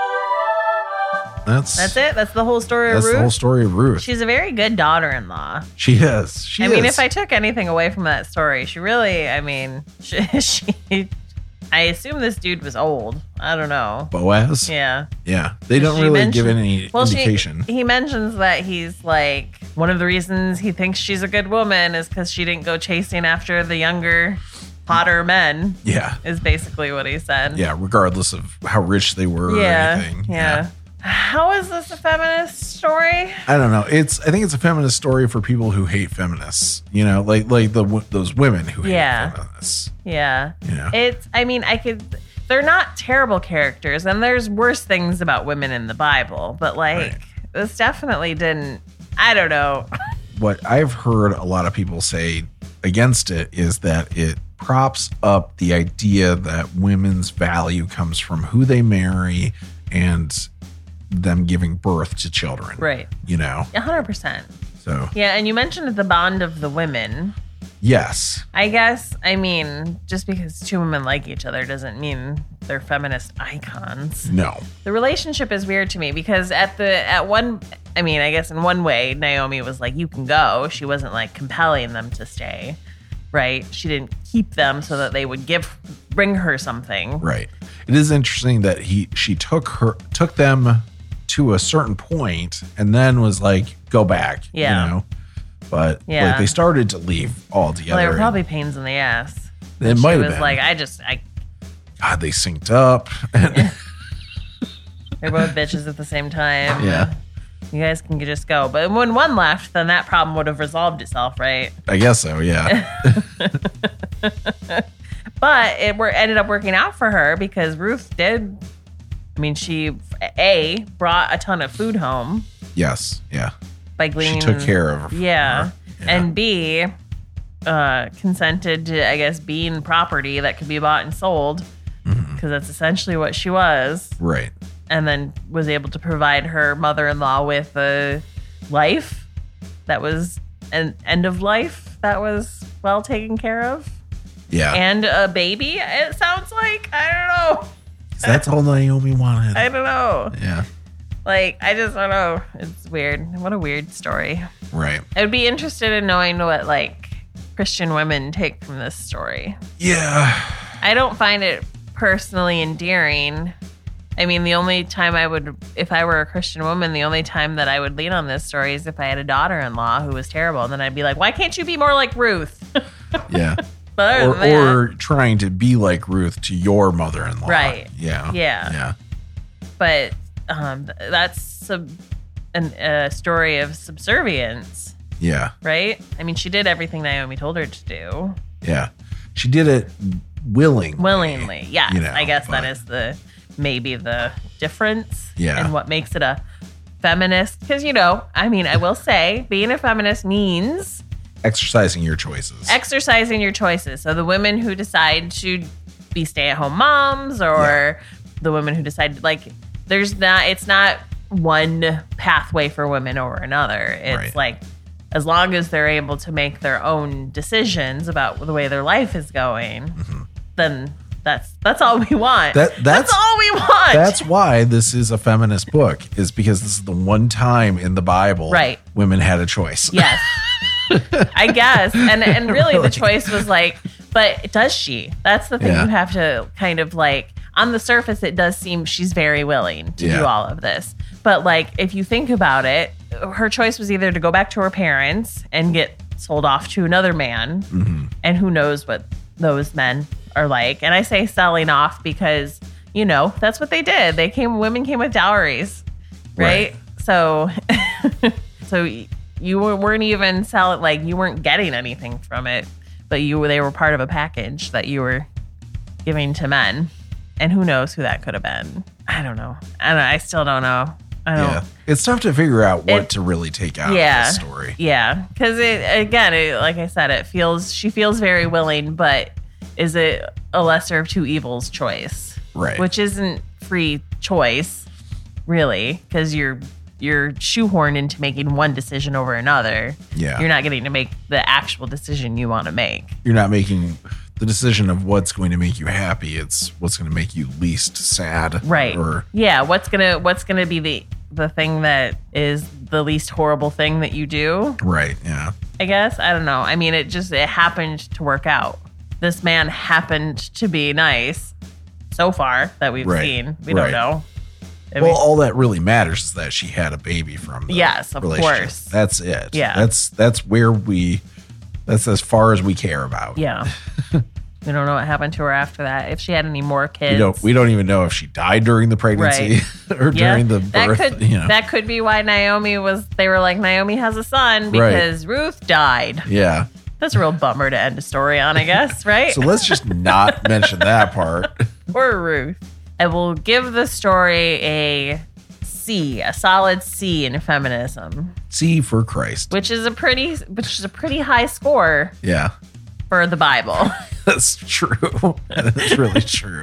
That's it. That's the whole story of That's Ruth. the whole story of Ruth. She's a very good daughter-in-law. She is. I mean, if I took anything away from that story, she really, she I assume this dude was old. I don't know. Boaz? Yeah. Yeah. They don't She really mentioned- give any indication. He mentions that he's like, one of the reasons he thinks she's a good woman is because she didn't go chasing after the younger, hotter men, Yeah. is basically what he said. Yeah. Regardless of how rich they were or Yeah. anything. Yeah. How is this a feminist story? I don't know. I think it's a feminist story for people who hate feminists. You know, like those women who hate feminists. Yeah. Yeah. They're not terrible characters, and there's worse things about women in the Bible, but Right. this definitely didn't, I don't know. What I've heard a lot of people say against it is that it props up the idea that women's value comes from who they marry and them giving birth to children. Right. You know? 100%. So, Yeah, and you mentioned the bond of the women. yes. I guess, just because two women like each other doesn't mean they're feminist icons. No. The relationship is weird to me because I guess in one way, Naomi was like, you can go. She wasn't like compelling them to stay, right? She didn't keep them so that they would bring her something. Right. It is interesting that she took them to a certain point and then was like, go back. Yeah. You know? But Yeah. like they started to leave altogether. Well, they were probably pains in the ass. It might She have was been. like, God, they synced up. they're both bitches at the same time. Yeah. You guys can just go. But when one left, then that problem would have resolved itself, right? I guess so, yeah. But it ended up working out for her because Ruth did. She brought a ton of food home Yes, yeah. by gleaning. She took care of her. Yeah. Yeah. And B, consented to, I guess, being property that could be bought and sold because that's essentially what she was. Right. And then was able to provide her mother-in-law with a life that was an end of life that was well taken care of. Yeah. And a baby, it sounds like. I don't know. That's all Naomi wanted. I don't know. Yeah. I just don't know. It's weird. What a weird story. Right. I would be interested in knowing what, Christian women take from this story? Yeah. I don't find it personally endearing. I mean, the only time if I were a Christian woman, the only time that I would lean on this story is if I had a daughter-in-law who was terrible. And then I'd be like, why can't you be more like Ruth? Yeah. But or trying to be like Ruth to your mother-in-law. Right. Yeah. Yeah. But that's a story of subservience. Yeah. Right? I mean, she did everything Naomi told her to do. Yeah. She did it willingly. Yes. You know, I guess that is maybe the difference. Yeah. And what makes it a feminist. Because, I mean, I will say being a feminist means exercising your choices. So the women who decide to be stay-at-home moms or the women who decide, like, it's not one pathway for women over another. It's like, as long as they're able to make their own decisions about the way their life is going, then that's all we want. That's all we want. That's why this is a feminist book, is because this is the one time in the Bible women had a choice. Yes. I guess. And really the choice was like, but does she? That's the thing you have to kind of like, on the surface, it does seem she's very willing to do all of this. But like, if you think about it, her choice was either to go back to her parents and get sold off to another man. And who knows what those men are like. And I say selling off because, that's what they did. Women came with dowries, right? So you weren't even selling, like, you weren't getting anything from it, but they were part of a package that you were giving to men. And who knows who that could have been. I don't know. I still don't know. It's tough to figure out what to really take out of this story. Yeah. Because like I said, she feels very willing, but is it a lesser of two evils choice? Right. Which isn't free choice, really, because you're shoehorned into making one decision over another. Yeah. You're not getting to make the actual decision you want to make. You're not making the decision of what's going to make you happy. It's what's going to make you least sad. Right. What's gonna be the thing that is the least horrible thing that you do. Right. Yeah. I guess. I don't know. I mean, it happened to work out. This man happened to be nice so far that we've seen. We don't know. All that really matters is that she had a baby from the of relationship. Course. That's it. Yeah. That's as far as we care about. Yeah. We don't know what happened to her after that. If she had any more kids. We don't even know if she died during the pregnancy or during the birth. That could be why they were like, Naomi has a son because Ruth died. Yeah. That's a real bummer to end a story on, I guess, right? So let's just not mention that part. Or Ruth. I will give the story a C, a solid C in feminism. C for Christ. Which is a pretty high score. Yeah. For the Bible. That's true. That's really true.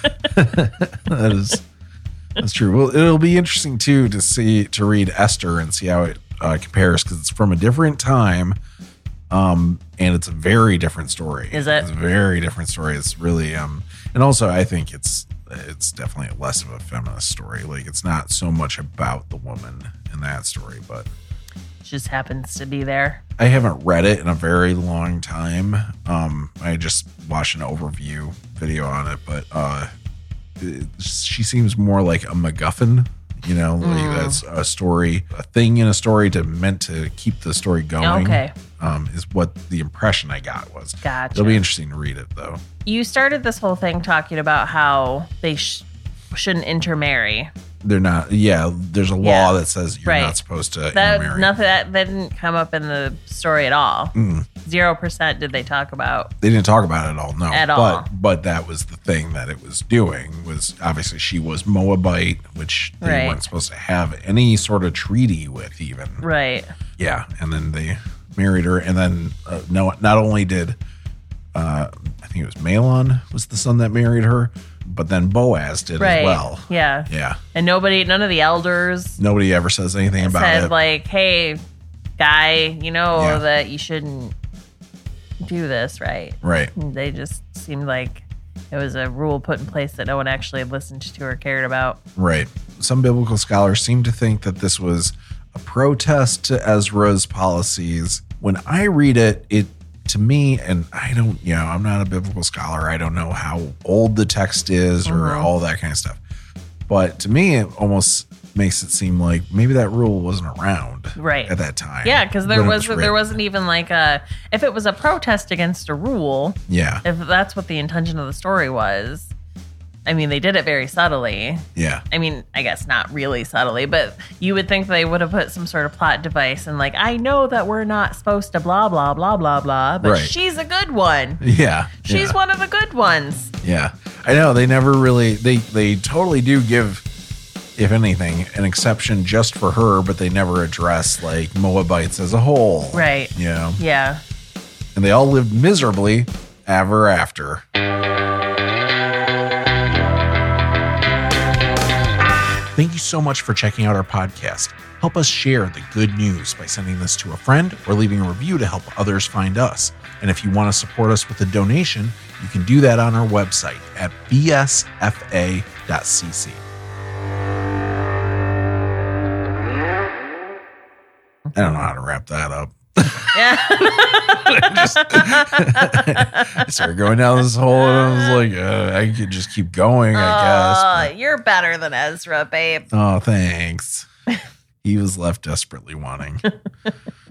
That's true. Well, it'll be interesting too to read Esther and see how it compares, because it's from a different time, and it's a very different story. Is it? It's a very different story. It's really and also I think it's definitely less of a feminist story. Like, it's not so much about the woman in that story, but just happens to be there. I haven't read it in a very long time. I just watched an overview video on it, but she seems more like a MacGuffin, like that's a thing in a story meant to keep the story going. Okay. Is what the impression I got was. Gotcha. It'll be interesting to read it, though. You started this whole thing talking about how they shouldn't intermarry. They're not. Yeah, there's a law that says you're not supposed to intermarry. That didn't come up in the story at all. 0% did they talk about. They didn't talk about it at all. No, at all. But that was the thing that it was doing. Was obviously she was Moabite, which they weren't supposed to have any sort of treaty with, even. Right. Yeah, and then they married her, and then not only did I think it was Mahlon was the son that married her, but then Boaz did as well. Yeah. Yeah. And none of the elders. Nobody ever says anything about it. Said like, hey, guy, that you shouldn't do this, right? Right. And they just seemed like it was a rule put in place that no one actually listened to or cared about. Right. Some biblical scholars seem to think that this was a protest to Ezra's policies. When I read it, to me, and I don't, I'm not a biblical scholar. I don't know how old the text is or all that kind of stuff. But to me, it almost makes it seem like maybe that rule wasn't around at that time. Yeah, because there wasn't even like if it was a protest against a rule. Yeah. If that's what the intention of the story was. I mean, they did it very subtly. Yeah. I mean, I guess not really subtly, but you would think they would have put some sort of plot device and like, I know that we're not supposed to blah, blah, blah, blah, blah, but she's a good one. Yeah. She's one of the good ones. Yeah. I know. They never really, they totally do give, if anything, an exception just for her, but they never address like Moabites as a whole. Right. Yeah. And they all lived miserably ever after. Thank you so much for checking out our podcast. Help us share the good news by sending this to a friend or leaving a review to help others find us. And if you want to support us with a donation, you can do that on our website at bsfa.cc. I don't know how to wrap that up. Yeah. I started going down this hole and I was like, I could just keep going, I guess. You're better than Ezra, babe. Oh, thanks. He was left desperately wanting.